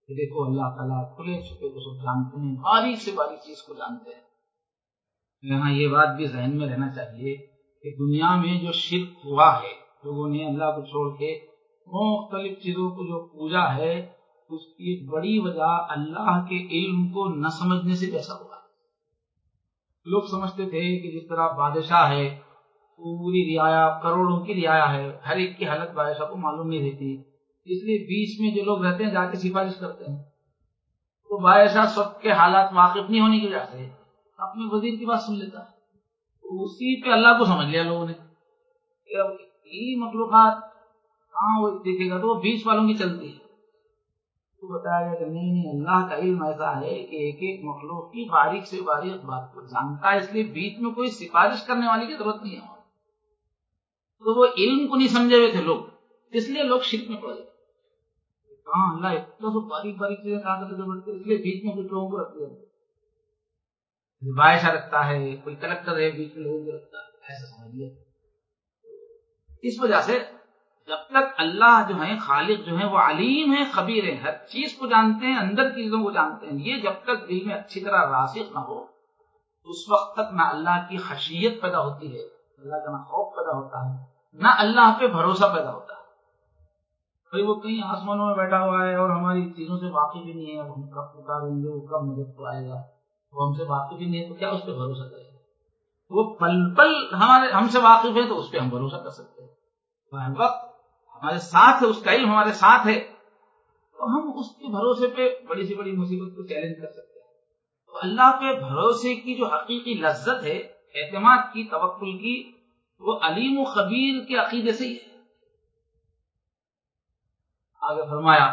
کہ دیکھو اللہ تعالیٰ کھلے چھپے کو سب جانتے ہیں، باریک سے باریک چیز کو جانتے ہیں۔ یہاں یہ بات بھی ذہن میں رہنا چاہیے کہ دنیا میں جو شرک ہوا ہے، لوگوں نے اللہ کو چھوڑ کے مختلف چیزوں کو جو پوجا ہے، اس کی ایک بڑی وجہ اللہ کے علم کو نہ سمجھنے سے ایسا ہوا۔ لوگ سمجھتے تھے کہ جس طرح بادشاہ ہے، پوری رعایا، کروڑوں کی رعایا ہے، ہر ایک کی حالت بادشاہ کو معلوم نہیں رہتی، اس لیے بیچ میں جو لوگ رہتے ہیں جا کے سفارش کرتے ہیں، تو بادشاہ سب کے حالات واقف نہیں ہونے کی وجہ سے اپنے وزیر کی بات سن لیتا ہے، تو اسی پہ اللہ کو سمجھ لیا لوگوں نے کہ اب یہ مخلوقات ہاں وہ دیکھے گا تو وہ بیچ والوں کی چلتی ہے۔ تو بتایا گیا کہ نہیں، اللہ کا علم ایسا ہے کہ ایک ایک مخلوق کی باریک سے باریک بات کو جانتا ہے، اس لیے بیچ میں کوئی سفارش کرنے والی کی ضرورت نہیں ہے۔ تو وہ علم کو نہیں سمجھے ہوئے تھے لوگ، اس لیے لوگ شرک میں پڑ گئے۔ ہاں اللہ اتنا تو باریک باریک چیزیں کہاں سے بڑھتے، اس لیے بیچ میں کچھ لوگوں کو رکھ دیا، بادشاہ رکھتا ہے، کوئی کلکٹر ہے، بیچ میں لوگوں کو رکھتا ہے، ایسا سمجھ لیا۔ اس وجہ سے جب تک اللہ جو ہے خالق جو ہے وہ علیم ہے، خبیر ہے، ہر چیز کو جانتے ہیں، اندر چیزوں کو جانتے ہیں، یہ جب تک دل میں اچھی طرح راسخ نہ ہو اس وقت تک نہ اللہ کی خشیت پیدا ہوتی ہے، اللہ کا نہ خوف پیدا ہوتا ہے، نہ اللہ پہ بھروسہ پیدا ہوتا ہے۔ بھائی وہ کہیں آسمانوں میں بیٹھا ہوا ہے اور ہماری چیزوں سے واقف ہی نہیں ہے، ہم کب پکاریں گے، وہ کب مدد کو آئے گا، وہ ہم سے واقف ہی نہیں ہے، تو کیا اس پہ بھروسہ کرے گا؟ وہ پل پل ہم سے واقف ہے تو اس پہ ہم بھروسہ کر سکتے ہیں، ہر وقت ہمارے ساتھ ہے، اس کا علم ہمارے ساتھ ہے، تو ہم اس کے بھروسے پہ بڑی سے بڑی مصیبت کو چیلنج کر سکتے ہیں۔ تو اللہ پہ بھروسے کی جو حقیقی لذت ہے، اعتماد کی، توکل کی، وہ علیم و خبیر کے عقیدے سے ہی ہے۔ آگے فرمایا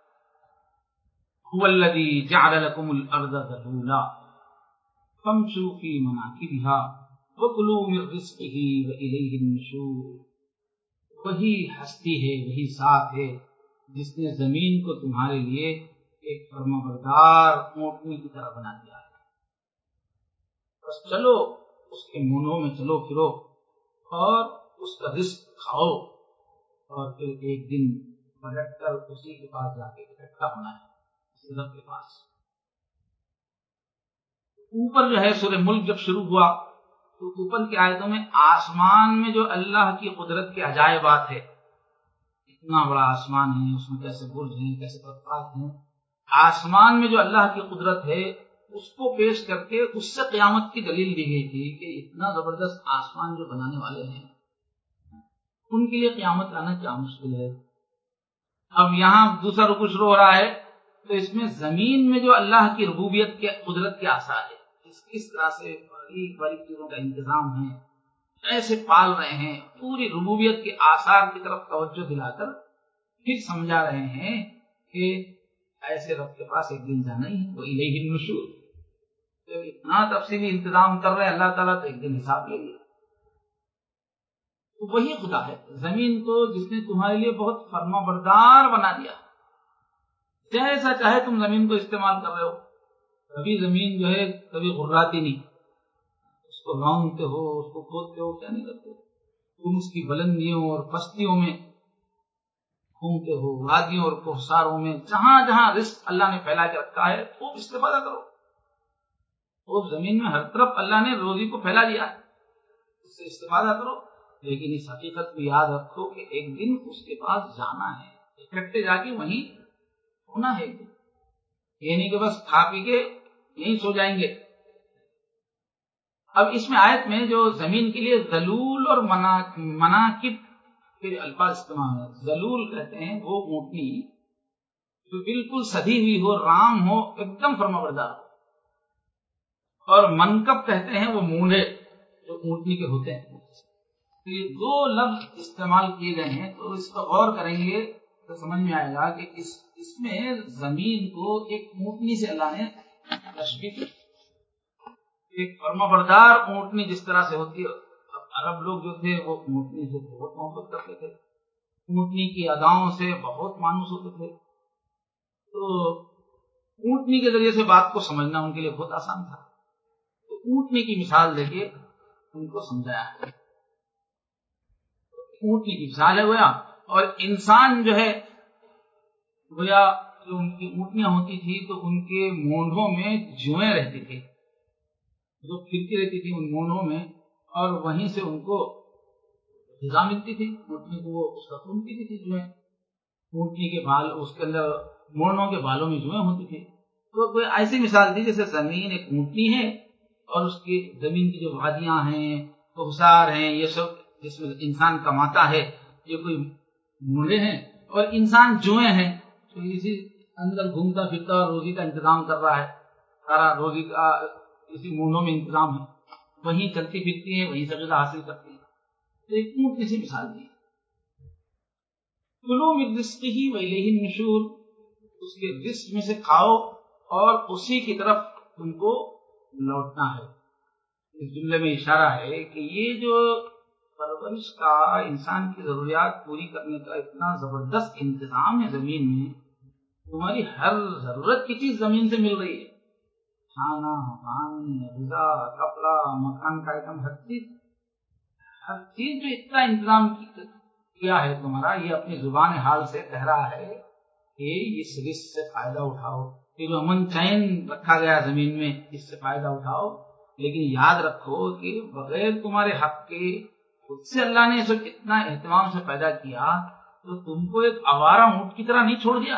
هو الذي جعل لكم الارض ذلولا فامشوا في مناكبها وكلوا من رزقه واليه النشور۔ وہی ہستی ہے، وہی ذات ہے جس نے زمین کو تمہارے لیے ایک فرمانبردار اونٹنی کی طرح بنا دیا ہے، بس چلو اس کے مونوں میں چلو پھرو اور اس کا رزق کھاؤ، اور پھر ایک دن پلٹ کر اسی کے پاس جا کے اکٹھا ہونا ہے، اس رب کے پاس۔ اوپر جو ہے سورہ ملک جب شروع ہوا تو اوپر کی آیتوں میں آسمان میں جو اللہ کی قدرت کے عجائبات ہے، اتنا بڑا آسمان ہے، اس میں کیسے برج ہیں، کیسے طبقات ہیں، آسمان میں جو اللہ کی قدرت ہے اس کو پیش کر کے اس سے قیامت کی دلیل دی گئی تھی کہ اتنا زبردست آسمان جو بنانے والے ہیں ان کے لیے قیامت لانا کیا مشکل ہے۔ اب یہاں دوسرا رکوع شروع ہو رہا ہے تو اس میں زمین میں جو اللہ کی ربوبیت کے قدرت کے آثار ہے، کس طرح سے باریک باریک چیزوں کا انتظام ہے، ایسے پال رہے ہیں، پوری ربوبیت کے آثار کی طرف توجہ دلا کر پھر سمجھا رہے ہیں کہ ایسے رب کے پاس ایک دن جانا ہی ہے، وہ الیہ النشور۔ تو اتنا تفصیلی انتظام کر رہے ہیں اللہ تعالیٰ، تو ایک دن حساب لیں گے۔ تو وہی خدا ہے زمین کو جس نے تمہارے لیے بہت فرما بردار بنا دیا، جیسا چاہے تم زمین کو استعمال کر رہے ہو، کبھی زمین جو ہے کبھی غراتی نہیں، اس کو رونگتے ہو، اس کو کھودتے ہو، کیا نہیں کرتے، تم اس کی بلندیوں اور پستیوں میں گھومتے ہو، وادیوں اور کوہساروں میں، جہاں جہاں رزق اللہ نے پھیلا کے رکھا ہے خوب استفادہ کرو۔ خوب زمین میں ہر طرف اللہ نے روزی کو پھیلا دیا ہے، اس سے استفادہ کرو، لیکن اس حقیقت کو یاد رکھو کہ ایک دن اس کے پاس جانا ہے، اکٹھے جا کے وہیں ہونا ہے۔ یہ نہیں کہ بس کھا پی کے یہیں سو جائیں گے۔ اب اس میں آیت میں جو زمین کے لیے ذلول اور مناکب کے الفاظ استعمال ہے، ذلول کہتے ہیں وہ اونٹنی جو بالکل سدھی ہوئی ہو، رام ہو، ایک دم فرمانبردار ہو، اور منکب کہتے ہیں وہ مونڈے جو اونٹنی کے ہوتے ہیں۔ تو یہ دو لفظ استعمال کیے گئے ہیں، تو اس پر غور کریں گے تو سمجھ میں آئے گا کہ اس میں زمین کو ایک اونٹنی سے اللہ نے تشبیہ کی۔ ایک فرمانبردار اونٹنی جس طرح سے ہوتی ہے، عرب لوگ جو تھے وہ اونٹنی سے بہت محبت کرتے تھے، اونٹنی کی اداؤں سے بہت مانوس ہوتے تھے، تو اونٹنی کے ذریعے سے بات کو سمجھنا ان کے لیے بہت آسان تھا۔ تو اونٹنی کی مثال دے کے ان کو سمجھایا ہے، اونٹنی کی مثال ہے گویا، اور انسان جو ہے گویا جو ان کی اونٹنیاں ہوتی تھی تو ان کے مونڈوں میں جوئیں رہتی تھی، جو پھرتی رہتی تھی ان مونڈوں میں، اور وہیں سے ان کو غذا ملتی تھی، اونٹنی کو وہ اس کا خون پیتی تھی جوئیں، اونٹنی کے بال اس کے اندر مونڈوں کے بالوں میں جوئیں ہوتی تھی. تو کوئی ایسی مثال تھی جیسے زمین ایک اونٹنی ہے اور اس کی زمین کی جو وادیاں ہیں، کوثر ہیں، یہ سب جس میں انسان کماتا ہے، یہ کوئی مونڈے ہیں، اور انسان جوئیں ہیں تو اسی اندر گھومتا پھرتا اور روزی کا انتظام کر رہا ہے، سارا روزی کا اسی مونڈوں میں انتظام ہے، وہیں چلتی پھرتی ہیں، وہیں سے غذا حاصل کرتی ہیں. تو ایک اونٹ کسی مثال دی. کلوا من رزقہ والیہ النشور، اس کے رزق میں سے کھاؤ اور اسی کی طرف تم کو لوٹنا ہے. اس جملے میں اشارہ ہے کہ یہ جو پرورش کا انسان کی ضروریات پوری کرنے کا اتنا زبردست انتظام ہے زمین میں، تمہاری ہر ضرورت کی چیز زمین سے مل رہی ہے، کھانا، پانی، غذا، کپڑا، مکان کا آئٹم، ہر چیز جو اتنا انتظام کیا ہے تمہارا، یہ اپنی زبان حال سے کہہ رہا ہے کہ اس رزق سے فائدہ اٹھاؤ. یہ جو امن چین رکھا گیا زمین میں، اس سے فائدہ اٹھاؤ، لیکن یاد رکھو کہ بغیر تمہارے حق کے خود سے اللہ نے اسے اتنا اہتمام سے پیدا کیا تو تم کو ایک آوارہ اونٹ کی طرح نہیں چھوڑ دیا،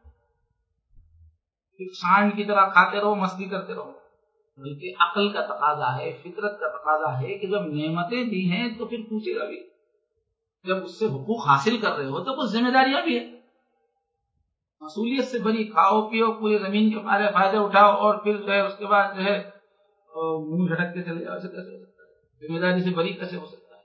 ایک سانڈ کی طرح کھاتے رہو، مستی کرتے رہو. بلکہ عقل کا تقاضا ہے، فطرت کا تقاضا ہے کہ جب نعمتیں دی ہیں تو پھر پوچھے گا بھی، جب اس سے حقوق حاصل کر رہے ہو تو کچھ ذمہ داریاں بھی ہے، مسئولیت سے بھری کھاؤ پیو، پورے زمین کے فائدے اٹھاؤ، اور پھر جو ہے اس کے بعد جو ہے منہ جھٹک کے چلے جاؤ. ایسے کیسے ہو سکتا ہے؟ ذمہ داری سے بری کیسے ہو سکتا ہے؟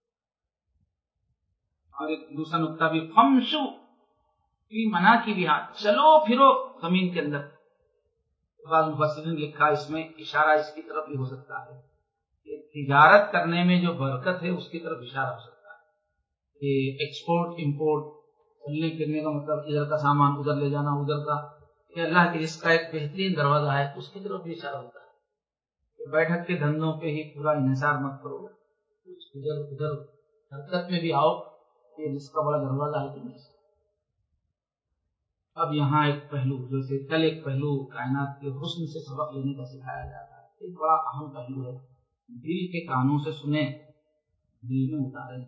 اور ایک دوسرا نقطہ بھی، فمشو فی مناکبہا، چلو پھرو زمین کے اندر. بعض مفسرین نے لکھا اس میں اشارہ اس کی طرف بھی ہو سکتا ہے کہ تجارت کرنے میں جو برکت ہے اس کی طرف اشارہ ہو سکتا ہے کہ ایکسپورٹ امپورٹ، چلنے پھرنے کا مطلب ادھر کا سامان ادھر لے جانا، ادھر کا، یہ اللہ کے رزق کا ایک بہترین دروازہ ہے، اس کی طرف بھی اشارہ ہوتا ہے کہ بیٹھک کے دھندوں پہ ہی پورا انحصار مت کرو، کچھ ادھر ادھر حرکت میں بھی آؤ، یہ رزق کا بڑا دروازہ ہے تمہیں. اب یہاں ایک پہلو، جیسے کل ایک پہلو کائنات کے حسن سے سبق لینے کا سکھایا جاتا ہے، ایک بڑا اہم پہلو ہے، دل کے کانوں سے سنیں، دل میں اتاریں.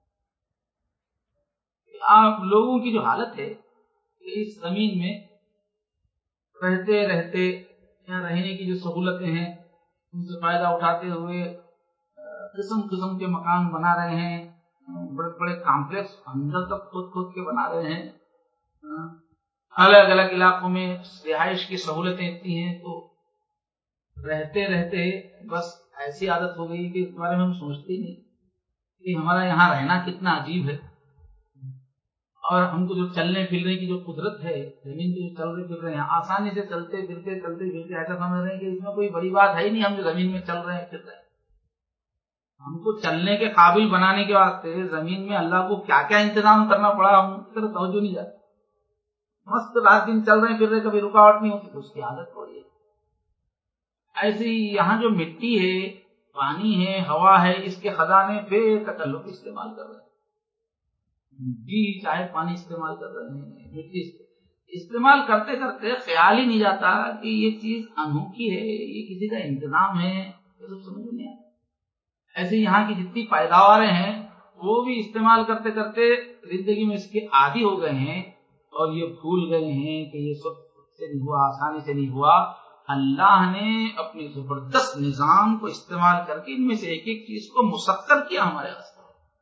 آپ لوگوں کی جو حالت ہے کہ اس زمین میں رہتے رہتے یا رہنے کی جو سہولتیں ہیں ان سے فائدہ اٹھاتے ہوئے قسم قسم کے مکان بنا رہے ہیں، بڑے بڑے کمپلیکس اندر تک کھود کے بنا رہے ہیں، الگ الگ علاقوں میں رہائش کی سہولتیں اتنی ہیں، تو رہتے رہتے بس ایسی عادت ہو گئی کہ اس بارے میں ہم سوچتے ہی نہیں کہ ہمارا یہاں رہنا کتنا عجیب ہے. اور ہم کو جو چلنے پھرنے کی جو قدرت ہے، زمین پہ جو چل رہے پھر رہے ہیں، آسانی سے چلتے پھرتے ایسا سمجھ رہے ہیں کہ اس میں کوئی بڑی بات ہے ہی نہیں، ہم جو زمین میں چل رہے ہیں پھر رہے ہیں. ہم کو چلنے کے قابل بنانے کے واسطے زمین میں اللہ کو کیا کیا انتظام کرنا پڑا، ہم کی طرف توجہ نہیں جاتی. مست رات دن چل رہے ہیں پھر رہے، کبھی رکاوٹ نہیں ہوتی، اس کی عادت پڑی ہے. ایسی یہاں جو مٹی ہے، پانی ہے، ہوا ہے، اس کے خزانے بے تکلف استعمال کر رہے ہیں، جی چاہے پانی استعمال کر رہے ہیں، مٹی استعمال کرتے کرتے خیال ہی نہیں جاتا کہ یہ چیز انوکھی ہے، یہ کسی کا انتظام ہے، یہ سب سمجھ نہیں آتا. ایسے یہاں کی جتنی پیداواریں ہیں وہ بھی استعمال کرتے کرتے زندگی میں اس کے عادی ہو گئے ہیں، اور یہ بھول گئے ہیں کہ یہ سب سے نہیں ہوا، آسانی سے نہیں ہوا. اللہ نے اپنے زبردست نظام کو استعمال کر کے ان میں سے ایک ایک چیز کو مسخر کیا ہمارے واسطے.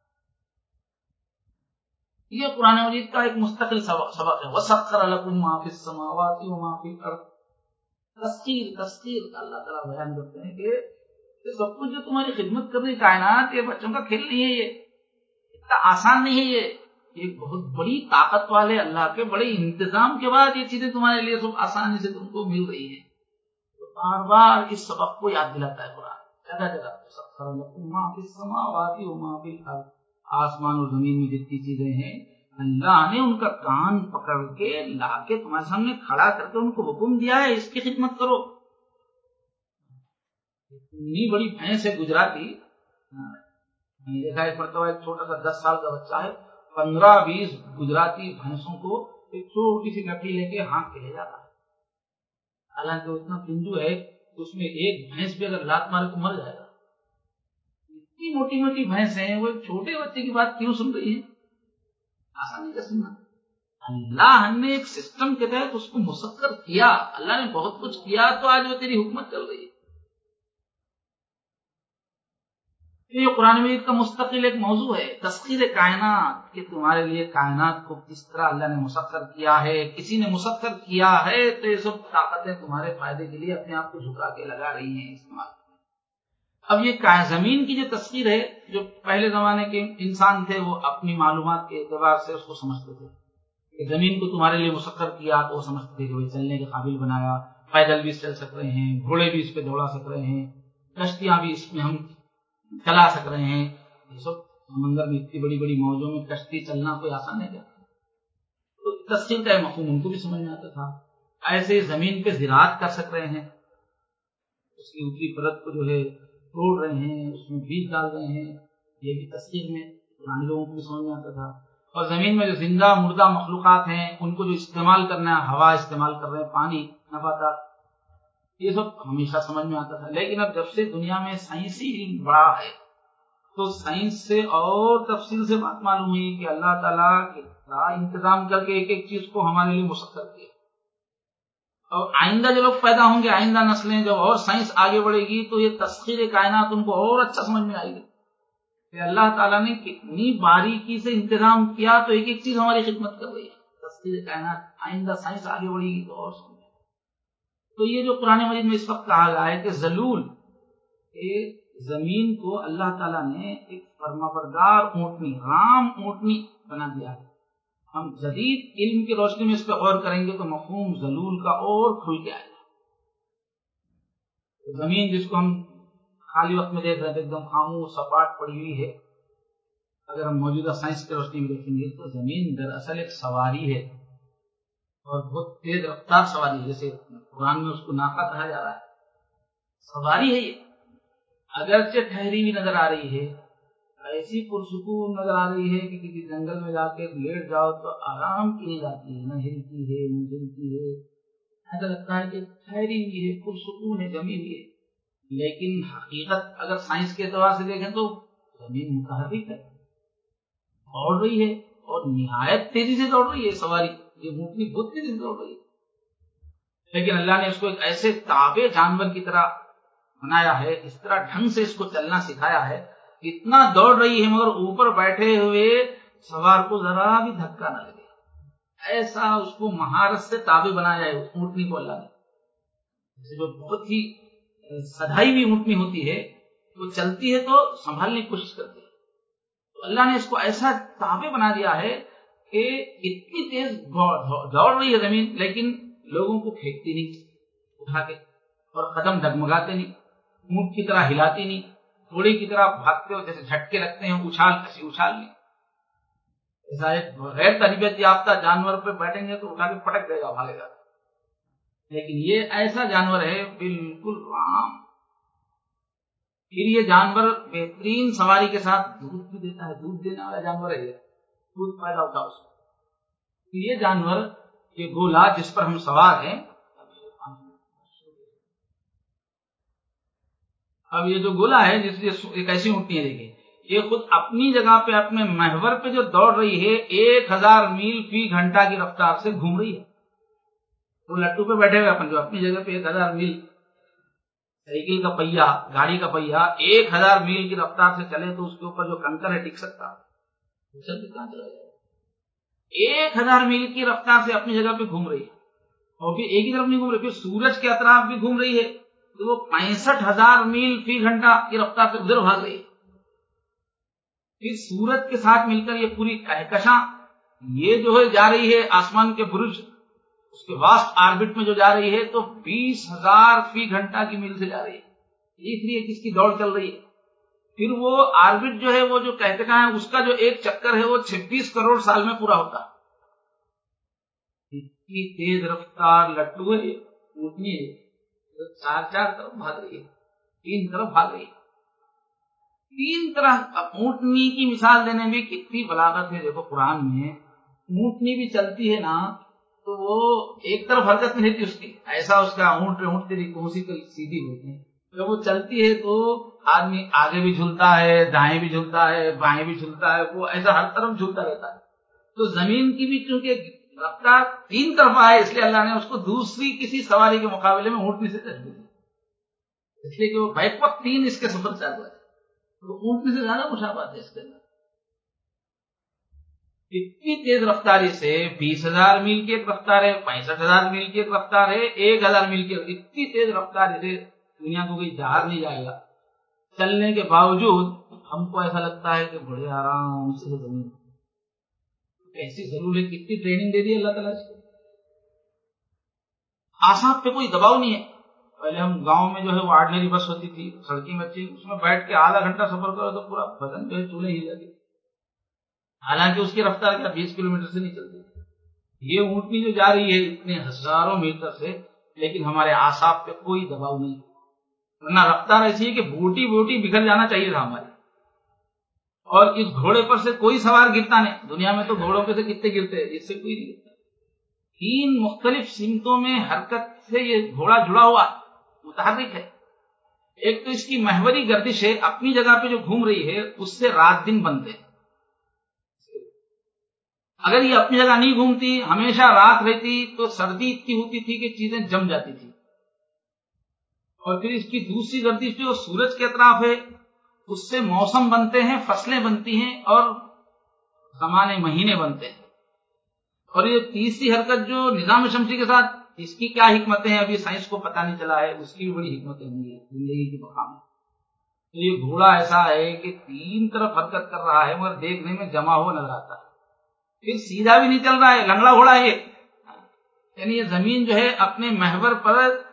یہ قرآن مجید کا ایک مستقل سبق ہے. وَسَخَّرَ لَكُم مَّا فِي السَّمَاوَاتِ وَمَا فِي الْأَرْضِ. تسخیر کا اللہ تعالیٰ بیان کرتے ہیں کہ سب کچھ جو تمہاری خدمت کر رہی کائنات، یہ بچوں کا کھیل نہیں ہے، یہ اتنا آسان نہیں ہے، یہ بہت بڑی طاقت والے اللہ کے بڑے انتظام کے بعد یہ چیزیں تمہارے لیے سب آسانی سے تم کو مل رہی ہیں. تو بار بار اس سبق کو یاد دلاتا ہے قرآن جگہ جگہ. وَسَخَّرَ لَكُم مَّا فِي السَّمَاوَاتِ وَمَا فِي الْأَرْضِ. آسمان اور زمین میں جتنی چیزیں ہیں اللہ نے ان کا کان پکڑ کے لا کے تمہارے سامنے کھڑا کر کے ان کو حکم دیا ہے اس کی خدمت کرو. اتنی بڑی بھینس ہے گجراتی، میں نے دیکھا ایک مرتبہ ایک چھوٹا سا 10 سال کا بچہ ہے 15-20 گجراتی بھینسوں کو ایک چھوٹی سی لکڑی لے کے ہانک کے لے جاتا ہے، حالانکہ اتنا پنجو ہے اس میں ایک بھینس بھی اگر لات مارے تو مر جائے گا. اتنی موٹی موٹی بھینس ہیں، وہ ایک چھوٹے بچے کی بات کیوں سن رہی ہے؟ آسانی کا سننا. اللہ نے ایک سسٹم کے تحت اس کو مسخر کیا، اللہ نے بہت کچھ کیا تو آج وہ تیری حکمت چل رہی ہے. یہ قرآن مجید کا مستقل ایک موضوع ہے، تسخیر کائنات، کہ تمہارے لیے کائنات کو کس طرح اللہ نے مسخر کیا ہے. کسی نے مسخر کیا ہے تو یہ سب طاقتیں تمہارے فائدے کے لیے اپنے آپ کو جھکا کے لگا رہی ہیں استعمال. اب یہ زمین کی جو تسخیر ہے، جو پہلے زمانے کے انسان تھے وہ اپنی معلومات کے اعتبار سے اس کو سمجھتے تھے کہ زمین کو تمہارے لیے مسخر کیا، تو وہ سمجھتے تھے کہ وہ چلنے کے قابل بنایا، پیدل بھی چل سک رہے ہیں، گھوڑے بھی اس پہ دوڑا سک رہے ہیں، کشتیاں بھی اس میں ہم چلا سک رہے ہیں. یہ سب سمندر میں اتنی بڑی بڑی موجوں میں کشتی چلنا کوئی آسان ہے کیا؟ تو تسخیر کا مفہوم ان کو بھی سمجھ میں آتا تھا. ایسے زمین پہ زراعت کر سک رہے ہیں، اس کی اوپری پرت کو جو ہے توڑ رہے ہیں، اس میں بیج ڈال رہے ہیں، یہ بھی تسخیر میں پرانے لوگوں کو بھی سمجھ میں آتا تھا. اور زمین میں جو زندہ مردہ مخلوقات ہیں ان کو جو استعمال کرنا ہے، ہوا استعمال کر رہے ہیں، پانی، نباتات، یہ سب ہمیشہ سمجھ میں آتا تھا. لیکن اب جب سے دنیا میں سائنسی علم بڑا ہے تو سائنس سے اور تفصیل سے بات معلوم ہوئی کہ اللہ تعالیٰ کتنا انتظام کر کے ایک ایک چیز کو ہمارے لیے مسخر کیا. اور آئندہ جو لوگ پیدا ہوں گے، آئندہ نسلیں جب اور سائنس آگے بڑھے گی تو یہ تسخیر کائنات ان کو اور اچھا سمجھ میں آئے گی کہ اللہ تعالیٰ نے کتنی باریکی سے انتظام کیا تو ایک ایک چیز ہماری خدمت کر رہی ہے. تسخیر کائنات آئندہ سائنس آگے بڑھے گی تو اور سمجھ. تو یہ جو قرآن مجید میں اس وقت کہا گیا ہے کہ ذلول، زمین کو اللہ تعالیٰ نے ایک فرمانبردار اونٹنی، رام اونٹنی بنا دیا ہے. ہم جدید علم کی روشنی میں اس پہ غور کریں گے تو مفہوم ذلول کا اور کھل کے آئے گا. زمین جس کو ہم خالی وقت میں دیکھ رہے تھے ایک دم خاموش سپاٹ پڑی ہوئی ہے، اگر ہم موجودہ سائنس کی روشنی میں دیکھیں گے تو زمین دراصل ایک سواری ہے، اور بہت تیز رفتار سواری ہے. جیسے قرآن میں اس کو ناقہ کہا جا رہا ہے، سواری ہے. یہ اگرچہ ٹھہری ہوئی نظر آ رہی ہے، ایسی پرسکون نظر آ رہی ہے کہ کسی جنگل میں جا کے لیٹ جاؤ تو آرام کی نہیں جاتی ہے، نہ ہلتی ہے نہ جلتی ہے، ایسا لگتا ہے کہ ٹھہری ہوئی ہے، پرسکون ہے، جمی ہوئی ہے. لیکن حقیقت اگر سائنس کے اعتبار سے دیکھیں تو زمین متحرک ہے، دوڑ رہی ہے، اور نہایت تیزی سے دوڑ رہی ہے. سواری یہ اونٹنی بہت تیزی سے دوڑ رہی ہے. لیکن اللہ نے اس کو ایک ایسے تابع جانور کی طرح بنایا ہے، اس طرح ڈھنگ سے اس کو چلنا سکھایا ہے، اتنا دوڑ رہی ہے مگر اوپر بیٹھے ہوئے سوار کو ذرا بھی دھکا نہ لگے. ایسا اس کو مہارت سے تابع بنایا ہے اونٹنی کو اللہ نے. جیسے جو بہت ہی سدھائی ہوئی اونٹنی ہوتی ہے، وہ چلتی ہے تو سنبھالنے کی کوشش کرتی ہے، تو اللہ نے اس کو ایسا تابع بنا دیا ہے کہ اتنی تیز دوڑ رہی ہے زمین، لیکن لوگوں کو پھینکتی نہیں اٹھا کے، اور قدم ڈگمگاتے نہیں، اونٹ کی طرح ہلاتی نہیں، گھوڑے کی طرح بھاگتے ہو جیسے جھٹکے لگتے ہیں اچھال، ایسی اچھال نہیں. ایسا ایک غیر تربیت یافتہ جانور پہ بیٹھیں گے تو اٹھا کے پٹک دے گا، بھاگے گا. لیکن یہ ایسا جانور ہے بالکل رام. پھر یہ جانور بہترین سواری کے ساتھ دودھ بھی دیتا ہے، دودھ دینے والا جانور ہے، یہ دودھ پیدا ہوتا ہے اس کو. یہ جانور، یہ گولا جس پر ہم سوار ہیں، اب یہ جو گولا ہے جس ایک ایسی اونٹنی ہے، دیکھیے یہ خود اپنی جگہ پہ اپنے محور پہ جو دوڑ رہی ہے 1000 میل فی گھنٹہ کی رفتار سے گھوم رہی ہے. وہ لٹو پہ بیٹھے ہوئے اپن جو اپنی جگہ پہ 1000 میل، سائیکل کا پہیا، گاڑی کا پہیا 1000 میل کی رفتار سے چلے تو اس کے اوپر جو کنکر ہے ٹک سکتا؟ چل کے کہاں چلا جائے؟ 1000 میل کی رفتار سے اپنی جگہ پہ گھوم رہی ہے، اور پھر ایک ہی طرف نہیں گھوم رہی، پھر سورج کے اطراف بھی گھوم رہی ہے تو وہ 65,000 میل فی گھنٹہ کی رفتار سے ادھر بھاگ رہی ہے. پھر سورج کے ساتھ مل کر یہ پوری کہکشاں یہ جو ہے جا رہی ہے آسمان کے برج، اس کے واسٹ آربٹ میں جو جا رہی ہے تو 20,000 فی گھنٹہ کی میل سے جا رہی ہے. اس لیے کس کی دوڑ چل رہی ہے. پھر وہ آربٹ جو ہے، وہ جو کہکشاں ہے، اس کا جو ایک چکر ہے وہ 26 کروڑ سال میں پورا ہوتا ہے. اتنی تیز رفتار لٹو ہے، اونٹنی ہے، چار طرف بھاگ رہی ہے، 3 طرف بھاگ رہی ہے. 3 طرح اونٹنی کی مثال دینے میں کتنی بلاغت ہے. دیکھو قرآن میں اونٹنی بھی چلتی ہے نا تو وہ ایک طرف حرکت نہیں رہتی اس کی، ایسا اس کا اونٹ تیری کوسی سیدھی ہوتی ہے. جب وہ چلتی ہے تو آدمی آگے بھی جھولتا ہے، دائیں بھی جھولتا ہے، بائیں بھی جھولتا ہے، وہ ایسا ہر طرف جھولتا رہتا ہے. تو زمین کی بھی چونکہ رفتار تین طرفہ ہے، اس لیے اللہ نے اس کو دوسری کسی سواری کے مقابلے میں اونٹنی سے تشبیہ دی، اس لیے کہ وہ بیک وقت تین اس کے سفر چل رہا ہے، تو اونٹنی سے زیادہ مشابہت ہے اس کے اندر. اتنی تیز رفتاری سے 20,000 میل کی ایک رفتار ہے، 65,000 میل کی ایک رفتار ہے، 1,000 میل کی، اتنی تیز رفتاری سے دنیا کو کوئی جہاز نہیں جائے گا. چلنے کے باوجود ہم کو ایسا لگتا ہے کہ بڑے آرام سے زمین ایسی ضرور ہے. کتنی ٹریننگ دے دی اللہ تعالیٰ اس کو. آسان پہ کوئی دباؤ نہیں ہے. پہلے ہم گاؤں میں جو ہے وہ آرڈنری بس ہوتی تھی، سڑکی میں تھی، اس میں بیٹھ کے آدھا گھنٹہ سفر کرو تو پورا بدن جو ہے چولہے ہی جاتی، حالانکہ اس کی رفتار کیا 20 کلومیٹر سے نہیں چلتی. یہ اونٹنی جو جا رہی ہے اتنے ہزاروں میٹر سے، لیکن ہمارے اعصاب پہ کوئی دباؤ نہیں، ورنہ رفتار ایسی ہے کہ بوٹی بوٹی بکھر جانا چاہیے تھا ہماری. اور اس گھوڑے پر سے کوئی سوار گرتا نہیں. دنیا میں تو گھوڑوں پہ سے کتنے گرتے ہیں، اس سے کوئی نہیں گرتا. تین مختلف سمتوں میں حرکت سے یہ گھوڑا جڑا ہوا متحرک ہے. ایک تو اس کی محوری گردش ہے، اپنی جگہ پہ جو گھوم رہی ہے اس سے رات دن بنتے ہیں. اگر یہ اپنی جگہ نہیں گھومتی، ہمیشہ رات رہتی، تو سردی اتنی ہوتی تھی کہ چیزیں جم جاتی تھی. اور پھر اس کی دوسری گردش جو سورج کے اطراف ہے، اس سے موسم بنتے ہیں، فصلیں بنتی ہیں اور زمانے مہینے بنتے ہیں. اور یہ تیسری حرکت جو نظام شمسی کے ساتھ، اس کی کیا حکمتیں ہیں ابھی سائنس کو پتہ نہیں چلا ہے، اس کی بھی بڑی حکمتیں ہوں گی زندگی کی بقا میں. تو یہ گھوڑا ایسا ہے کہ تین طرف حرکت کر رہا ہے مگر دیکھنے میں جمع ہوا نظر آتا ہے. پھر سیدھا بھی نہیں چل رہا ہے، لنگڑا گھوڑا ہے. یعنی یہ زمین جو ہے اپنے محور پر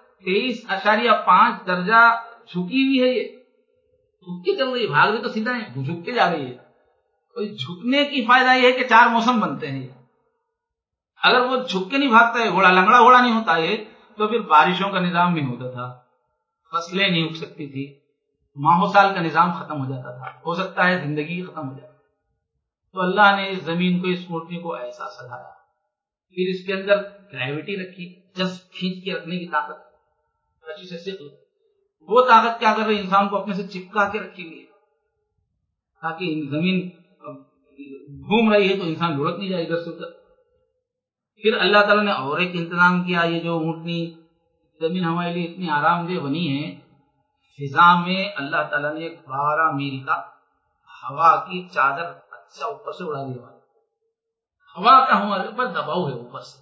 23.5 درجہ جھکی ہوئی ہے. یہ جھک کے چل رہی ہے، بھاگ رہی تو سیدھا ہے، جھک کے جا رہی ہے. تو جھکنے کی فائدہ یہ ہے کہ 4 موسم بنتے ہیں. اگر وہ جھک کے نہیں بھاگتا ہے گھوڑا، لنگڑا گھوڑا نہیں ہوتا ہے، تو پھر بارشوں کا نظام نہیں ہوتا تھا، فصلیں نہیں اگ سکتی تھی، ماہ سال کا نظام ختم ہو جاتا تھا، ہو سکتا ہے زندگی ختم ہو جاتی. تو اللہ نے اس زمین کو، اس اونٹنی کو ایسا سجایا. پھر اس کے اندر گریوٹی رکھی، جذب کھینچ کے رکھنے کی طاقت، اچھی سے سیکھ. وہ طاقت کیا کر رہی ہے، انسان کو اپنے سے چپکا کے رکھی ہوئی ہے تاکہ زمین گھوم رہی ہے تو انسان لڑک نہیں جائے ادھر سے ادھر. پھر اللہ تعالیٰ نے اور ایک انتظام کیا. یہ جو اونٹنی زمین ہمارے لیے اتنی آرام دہ بنی ہے، فضا میں اللہ تعالیٰ نے 12 میل کا ہوا کی چادر اچھا اوپر سے اڑا دیا. ہوا کا ہمارے اوپر دباؤ ہے اوپر سے،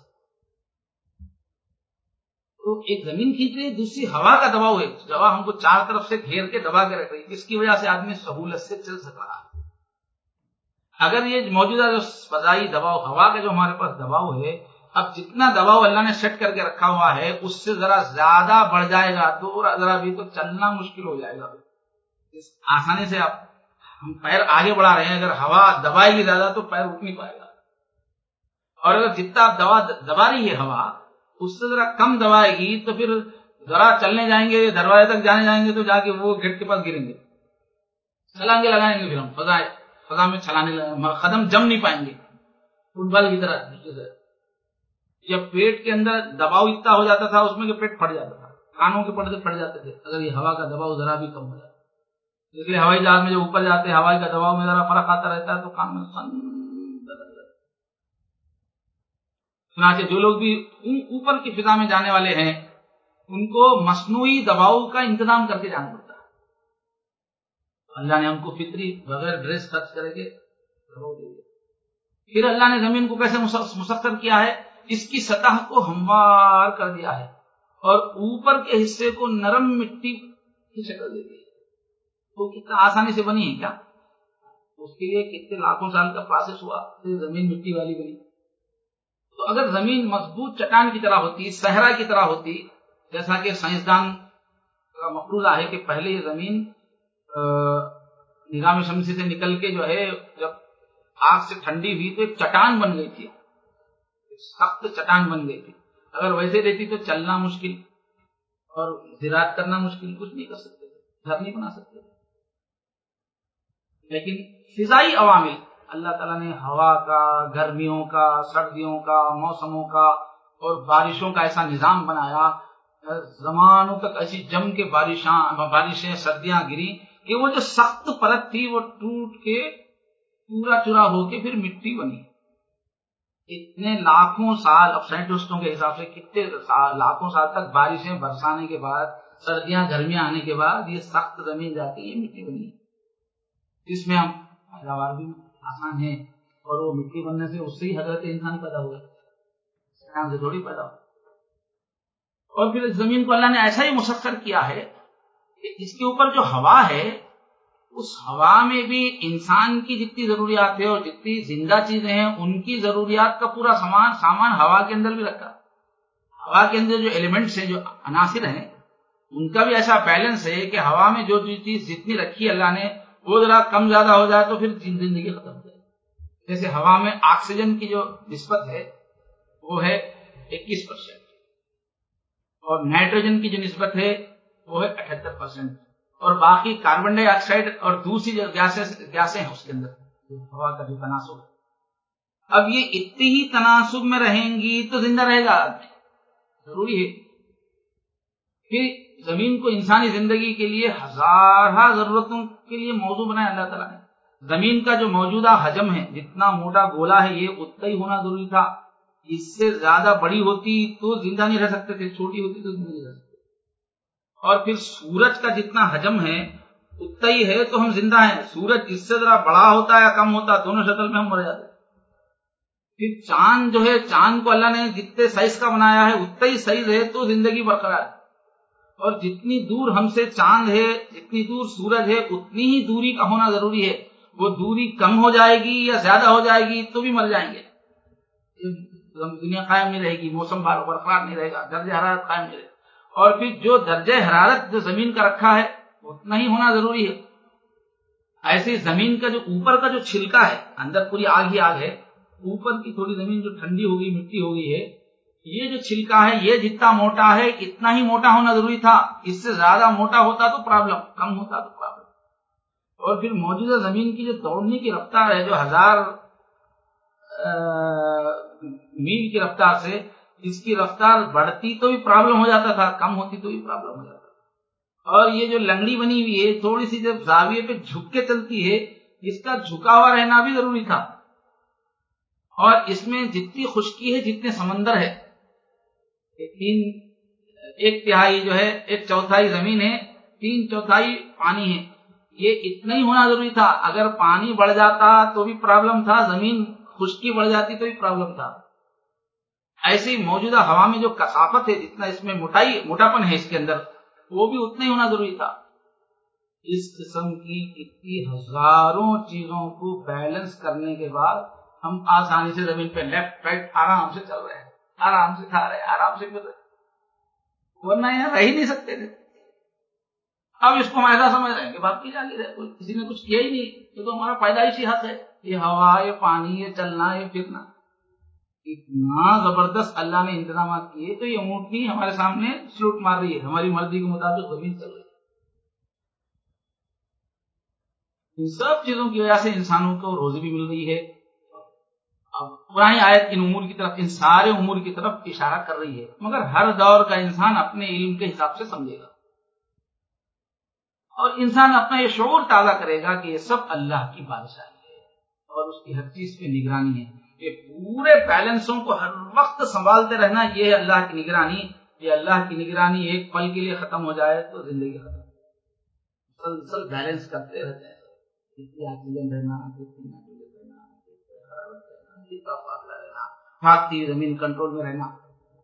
تو ایک زمین کھینچ رہی ہے، دوسری ہوا کا دباؤ ہے. ہوا ہم کو چار طرف سے گھیر کے دبا کے رکھ رہی ہے، جس کی وجہ سے آدمی سہولت سے چل سک رہا ہے. اگر یہ موجودہ جو فضائی دباؤ، ہوا کا جو ہمارے پاس دباؤ ہے، اب جتنا دباؤ اللہ نے سیٹ کر کے رکھا ہوا ہے اس سے ذرا زیادہ بڑھ جائے گا تو ذرا بھی تو چلنا مشکل ہو جائے گا. آسانی سے آپ ہم پیر آگے بڑھا رہے ہیں، اگر ہوا دبائے گی زیادہ تو پیر اٹھ نہیں پائے گا. اور اگر جتنا آپ دبا رہی ہے ہوا، اس سے ذرا کم دبائے گی تو پھر ذرا چلنے جائیں گے، دروازے تک جانے جائیں گے تو جا کے وہ گیٹ کے پاس گریں گے، چھلانگے لگائیں گے، پھر ہم فضا میں چھلانے لگیں، قدم جم نہیں پائیں گے فٹ بال کی طرح. جب پیٹ کے اندر دباؤ اتنا ہو جاتا تھا اس میں کہ پیٹ پھٹ جاتا تھا، کانوں کے پردے پھٹ جاتے تھے اگر یہ ہوا کا دباؤ ذرا بھی کم ہو جاتا. اس لیے ہوائی جہاز میں جو اوپر جاتے ہیں ہوائی کا دباؤ میں ذرا فرق آتا رہتا ہے تو کان میں چنانچہ جو لوگ بھی اوپر کی فضا میں جانے والے ہیں ان کو مصنوعی دباؤ کا انتظام کر کے جانا پڑتا ہے. اللہ نے ہم کو فطری بغیر ڈریس خرچ کرے کے دباؤ دے دیا. پھر اللہ نے زمین کو کیسے مسخر کیا ہے، اس کی سطح کو ہموار کر دیا ہے اور اوپر کے حصے کو نرم مٹی کی شکل دے دی ہے. تو کتنا آسانی سے بنی ہے کیا، اس کے لیے کتنے لاکھوں سال کا پروسیس ہوا پھر زمین مٹی والی بنی. تو اگر زمین مضبوط چٹان کی طرح ہوتی، صحرا کی طرح ہوتی، جیسا کہ سائنسدان کا مفروضہ ہے کہ پہلے یہ زمین نظام شمسی سے نکل کے جو ہے جب آگ سے ٹھنڈی ہوئی تو ایک چٹان بن گئی تھی، ایک سخت چٹان بن گئی تھی. اگر ویسے رہتی تو چلنا مشکل اور زراعت کرنا مشکل، کچھ نہیں کر سکتے، گھر نہیں بنا سکتے. لیکن فضائی عوامل اللہ تعالیٰ نے ہوا کا، گرمیوں کا، سردیوں کا، موسموں کا اور بارشوں کا ایسا نظام بنایا، زمانوں تک ایسی جم کے بارشیں سردیاں گری کہ وہ جو سخت پرت تھی وہ ٹوٹ کے پورا چورا ہو کے پھر مٹی بنی. اتنے لاکھوں سال، اب سائنٹسٹوں کے حساب سے کتنے لاکھوں سال تک بارشیں برسانے کے بعد، سردیاں گرمیاں آنے کے بعد یہ سخت زمین جاتی ہے مٹی بنی، جس میں ہم پیداوار بھی آسان ہے. اور وہ مٹی بننے سے اس سے ہی حضرت انسان پیدا ہوا، انسان سے تھوڑی پیدا ہوا. اور پھر زمین کو اللہ نے ایسا ہی مسخر کیا ہے کہ اس کے اوپر جو ہوا ہے، اس ہوا میں بھی انسان کی جتنی ضروریات ہے اور جتنی زندہ چیزیں ہیں ان کی ضروریات کا پورا سامان ہوا کے اندر بھی رکھا. ہوا کے اندر جو ایلیمنٹس ہیں، جو عناصر ہیں، ان کا بھی ایسا بیلنس ہے کہ ہوا میں جو چیز جتنی رکھی اللہ نے وہ ذرا کم زیادہ ہو جائے تو پھر زندگی ختم ہو جائے. جیسے ہوا میں آکسیجن کی جو نسبت ہے وہ ہے 21%، اور نائٹروجن کی جو نسبت ہے وہ ہے 78%، اور باقی کاربن ڈائی آکسائڈ اور دوسری جو گیسیں ہیں اس کے اندر ہوا کا جو تناسب ہے. اب یہ اتنی ہی تناسب میں رہیں گی تو زندہ رہے گا، ضروری ہے. پھر زمین کو انسانی زندگی کے لیے ہزارہ ضرورتوں کے لیے موضوع بنایا اللہ تعالیٰ نے. زمین کا جو موجودہ حجم ہے، جتنا موٹا گولا ہے، یہ اتنا ہی ہونا ضروری تھا. اس سے زیادہ بڑی ہوتی تو زندہ نہیں رہ سکتے تھے، چھوٹی ہوتی تو زندہ نہیں رہ سکتے. اور پھر سورج کا جتنا حجم ہے اتنا ہی ہے تو ہم زندہ ہیں. سورج جس سے ذرا بڑا ہوتا ہے یا کم ہوتا ہے، دونوں شکل میں ہم مر جاتے ہیں. پھر چاند جو ہے، چاند کو اللہ نے جتنے سائز کا بنایا ہے اتنا ہی سائز ہے تو زندگی برقرار ہے. اور جتنی دور ہم سے چاند ہے، جتنی دور سورج ہے، اتنی ہی دوری کا ہونا ضروری ہے. وہ دوری کم ہو جائے گی یا زیادہ ہو جائے گی تو بھی مر جائیں گے. دنیا قائم نہیں رہے گی، موسم برقرار نہیں رہے گا، درجہ حرارت قائم نہیں رہے گا. اور پھر جو درجہ حرارت جو زمین کا رکھا ہے اتنا ہی ہونا ضروری ہے. ایسے زمین کا جو اوپر کا جو چھلکا ہے، اندر پوری آگ ہی آگ ہے، اوپر کی تھوڑی زمین جو ٹھنڈی ہو گئی، مٹی ہو گئی ہے، یہ جو چھلکا ہے یہ جتنا موٹا ہے اتنا ہی موٹا ہونا ضروری تھا. اس سے زیادہ موٹا ہوتا تو پرابلم، کم ہوتا تو پرابلم. اور پھر موجودہ زمین کی جو دوڑنے کی رفتار ہے، جو 1000 میل کی رفتار سے اس کی رفتار بڑھتی تو بھی پرابلم ہو جاتا تھا، کم ہوتی تو بھی پرابلم ہو جاتا تھا. اور یہ جو لنگڑی بنی ہوئی ہے، تھوڑی سی جب زاویے پہ جھک کے چلتی ہے، اس کا جھکا ہوا رہنا بھی ضروری تھا. اور اس میں جتنی خشکی ہے، جتنے سمندر ہے، ایک تہائی جو ہے، ایک چوتھائی زمین ہے، 3/4 پانی ہے. یہ اتنا ہی ہونا ضروری تھا. اگر پانی بڑھ جاتا تو بھی پرابلم تھا، زمین خشکی بڑھ جاتی تو بھی پرابلم تھا. ایسی موجودہ ہوا میں جو کثافت ہے، جتنا اس میں موٹاپن ہے اس کے اندر، وہ بھی اتنا ہی ہونا ضروری تھا. اس قسم کی کتنی ہزاروں چیزوں کو بیلنس کرنے کے بعد ہم آسانی سے زمین پہ لیفٹ رائٹ آرام سے چل رہے ہیں، آرام سے کھا رہے ہیں، آرام سے پھر رہے ہیں، ورنہ یہاں رہ ہی نہیں سکتے تھے. اب اس کو ہم ایسا سمجھ رہے ہیں کہ باقی جاگیر ہے، کسی نے کچھ کیا ہی نہیں، یہ تو ہمارا پیدائشی حق ہے. یہ ہوا، یہ پانی، یہ چلنا، یہ پھرنا، اتنا زبردست اللہ نے انتظامات کیے. تو یہ اونٹنی ہمارے سامنے سلوٹ مار رہی ہے، ہماری مرضی کے مطابق زمین چل رہی ہے. ان سب چیزوں کی وجہ سے انسانوں کو روزی بھی مل رہی ہے. اب پرانی آیت ان امور کی طرف، ان سارے امور کی طرف اشارہ کر رہی ہے، مگر ہر دور کا انسان اپنے علم کے حساب سے سمجھے گا، اور انسان اپنا یہ شعور تازہ کرے گا کہ یہ سب اللہ کی بادشاہی ہے اور اس کی ہر چیز پہ نگرانی ہے. یہ پورے بیلنسوں کو ہر وقت سنبھالتے رہنا، یہ ہے اللہ کی نگرانی. یہ اللہ کی نگرانی ایک پل کے لیے ختم ہو جائے تو زندگی ختم. مسلسل بیلنس کرتے رہتے ہیں، کتنی آکسیجن رہنا، کتنی نائٹروجن رہنا، کتنی حرارت رہنا، کتنا فاصلہ رہنا، بھاگتی زمین کنٹرول میں رہنا.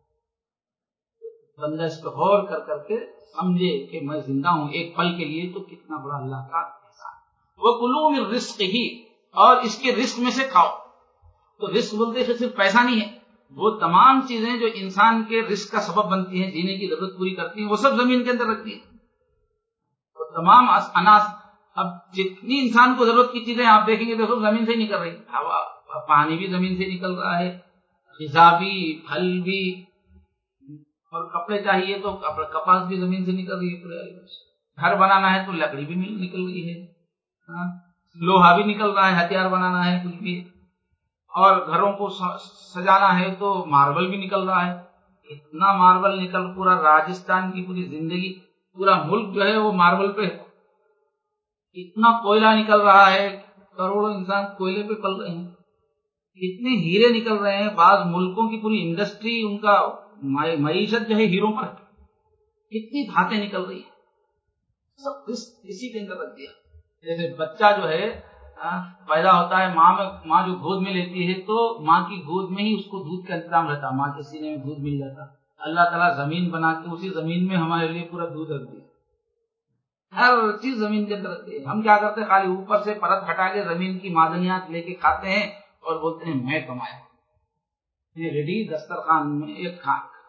بندہ اس پہ غور کر کر کے سمجھے کہ میں زندہ ہوں ایک پل کے لیے تو کتنا بڑا اللہ کا احسان. وَكُلُوا مِن رِزْقِهِ، اور اس کے رزق میں سے کھاؤ. تو رزق بولتے ہیں صرف پیسہ نہیں ہے، وہ تمام چیزیں جو انسان کے رزق کا سبب بنتی ہیں، جینے کی ضرورت پوری کرتی ہیں، وہ سب زمین کے اندر رکھتی ہیں. وہ تمام اناج، اب جتنی انسان کو ضرورت کی چیزیں آپ دیکھیں گے تو سب زمین سے ہی نکل رہی. ہوا، پانی بھی زمین سے نکل رہا ہے، غذا بھی، پھل بھی، اور کپڑے چاہیے تو کپاس بھی زمین سے نکل رہی ہے. گھر بنانا ہے تو لکڑی بھی نکل رہی ہے. لوہا بھی نکل رہا ہے، ہتھیار بنانا ہے کچھ بھی، اور گھروں کو سجانا ہے تو ماربل بھی نکل رہا ہے، اتنا ماربل نکل، پورا راجستھان کی پوری زندگی، پورا ملک جو ہے وہ ماربل پہ، اتنا کوئلہ نکل رہا ہے، کروڑوں انسان کوئلے پہ پل رہے ہیں، اتنے ہیرے نکل رہے ہیں، بعض ملکوں کی پوری انڈسٹری، ان کا معیشت جو ہے ہیروں پر، اتنی دھاتیں نکل رہی ہیں، سب اسی کے اندر رکھ دیا۔ جیسے بچہ جو ہے پیدا ہوتا ہے، ماں جو گود میں لیتی ہے تو ماں کی گود میں ہی اس کو دودھ کا انتظام رہتا، ماں کے سینے میں دودھ مل جاتا۔ اللہ تعالیٰ زمین بنا کے اسی زمین میں ہمارے لیے پورا دودھ رکھ دیا، ہر چیز زمین کے اندر رکھتی ہے۔ ہم کیا کرتے ہیں، خالی اوپر سے پرت ہٹا کے زمین کی معدنیات لے کے کھاتے ہیں اور بولتے ہیں میں کمایا۔ ریڈی دسترخوان میں ایک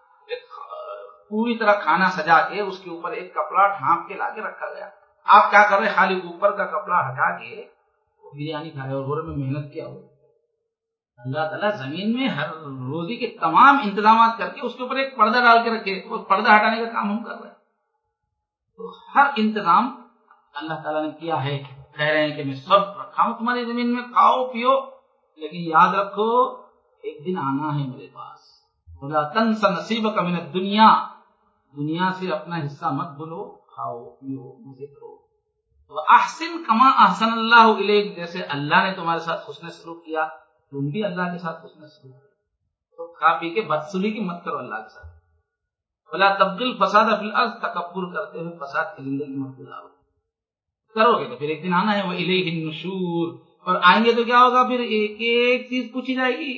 پوری طرح کھانا سجا کے اس کے اوپر ایک کپڑا ڈھانپ کے لا کے رکھا گیا، آپ کیا کر رہے ہیں، خالی اوپر کا کپڑا ہٹا کے بریانی کھا رہے اور گھر میں محنت کیا ہو۔ اللہ تعالیٰ زمین میں ہر روزی کے تمام انتظامات کر کے اس کے اوپر ایک پردہ ڈال کے رکھے، اور پردہ ہٹانے کا کام ہم کر رہے ہیں۔ تو ہر انتظام اللہ تعالیٰ نے کیا ہے، کہہ رہے ہیں کہ میں سب رکھا ہوں تمہاری زمین میں، کھاؤ پیو، لیکن یاد رکھو ایک دن آنا ہے میرے پاس۔ وَلَا تَنْسَ نَصِيبَكَ مِنَ الدُّنْيَا، دنیا سے اپنا حصہ مت بھولو، کھاؤ پیو مزے کرو۔ وَأَحْسِنْ كَمَا أَحْسَنَ اللَّهُ إِلَيْكَ، جیسے اللہ نے تمہارے ساتھ حسن سلوک کیا تم بھی اللہ کے ساتھ حسن سلوک کرو، تو کھا پی کے بدسلوکی مت کرو اللہ کے ساتھ۔ وَلَا تَبْغِ الْفَسَادَ فِي الْأَرْضِ، تکبر کرتے ہوئے فساد کی زندگی مت گزارو، کرو گے تو پھر ایک دن آنا ہے۔ وَإِلَيْهِ النُّشُورُ، اور آئیں گے تو کیا ہوگا، پھر ایک ایک چیز پوچھی جائے گی،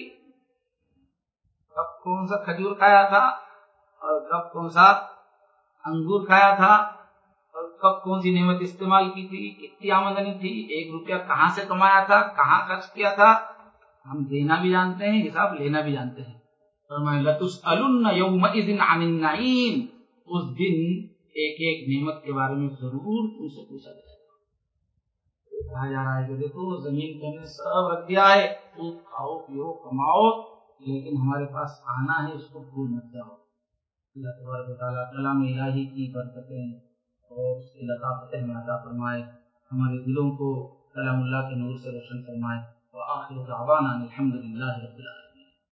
کب کون سا کھجور کھایا تھا، اور کب کون سا انگور کھایا تھا، اور کب کون سی نعمت استعمال کی تھی، کتنی آمدنی تھی، 1 روپیہ کہاں سے کمایا تھا، کہاں خرچ کیا تھا، ہم دینا بھی جانتے ہیں، حساب لینا بھی جانتے ہیں۔ فرمایا لَتُسْأَلُنَّ يَوْمَئِذٍ عَنِ النَّعِيمِ، اس دن ایک ایک نعمت کے بارے میں ضرور تم سے پوچھا جائے گا۔ کہا جا رہا ہے کہ دیکھو زمین پہ ہم نے سب رکھ دیا ہے، خوب کھاؤ پیو کماؤ، لیکن ہمارے پاس آنا ہے، اس کو بھول مت جاؤ۔ اللہ تبارک و تعالیٰ کلام الہی کی برکتیں اور اس کی لطافتیں ہمیں عطا فرمائے، ہمارے دلوں کو کلام اللہ کے نور سے روشن فرمائے۔ وآخر دعوانا الحمد للہ رب العالمین۔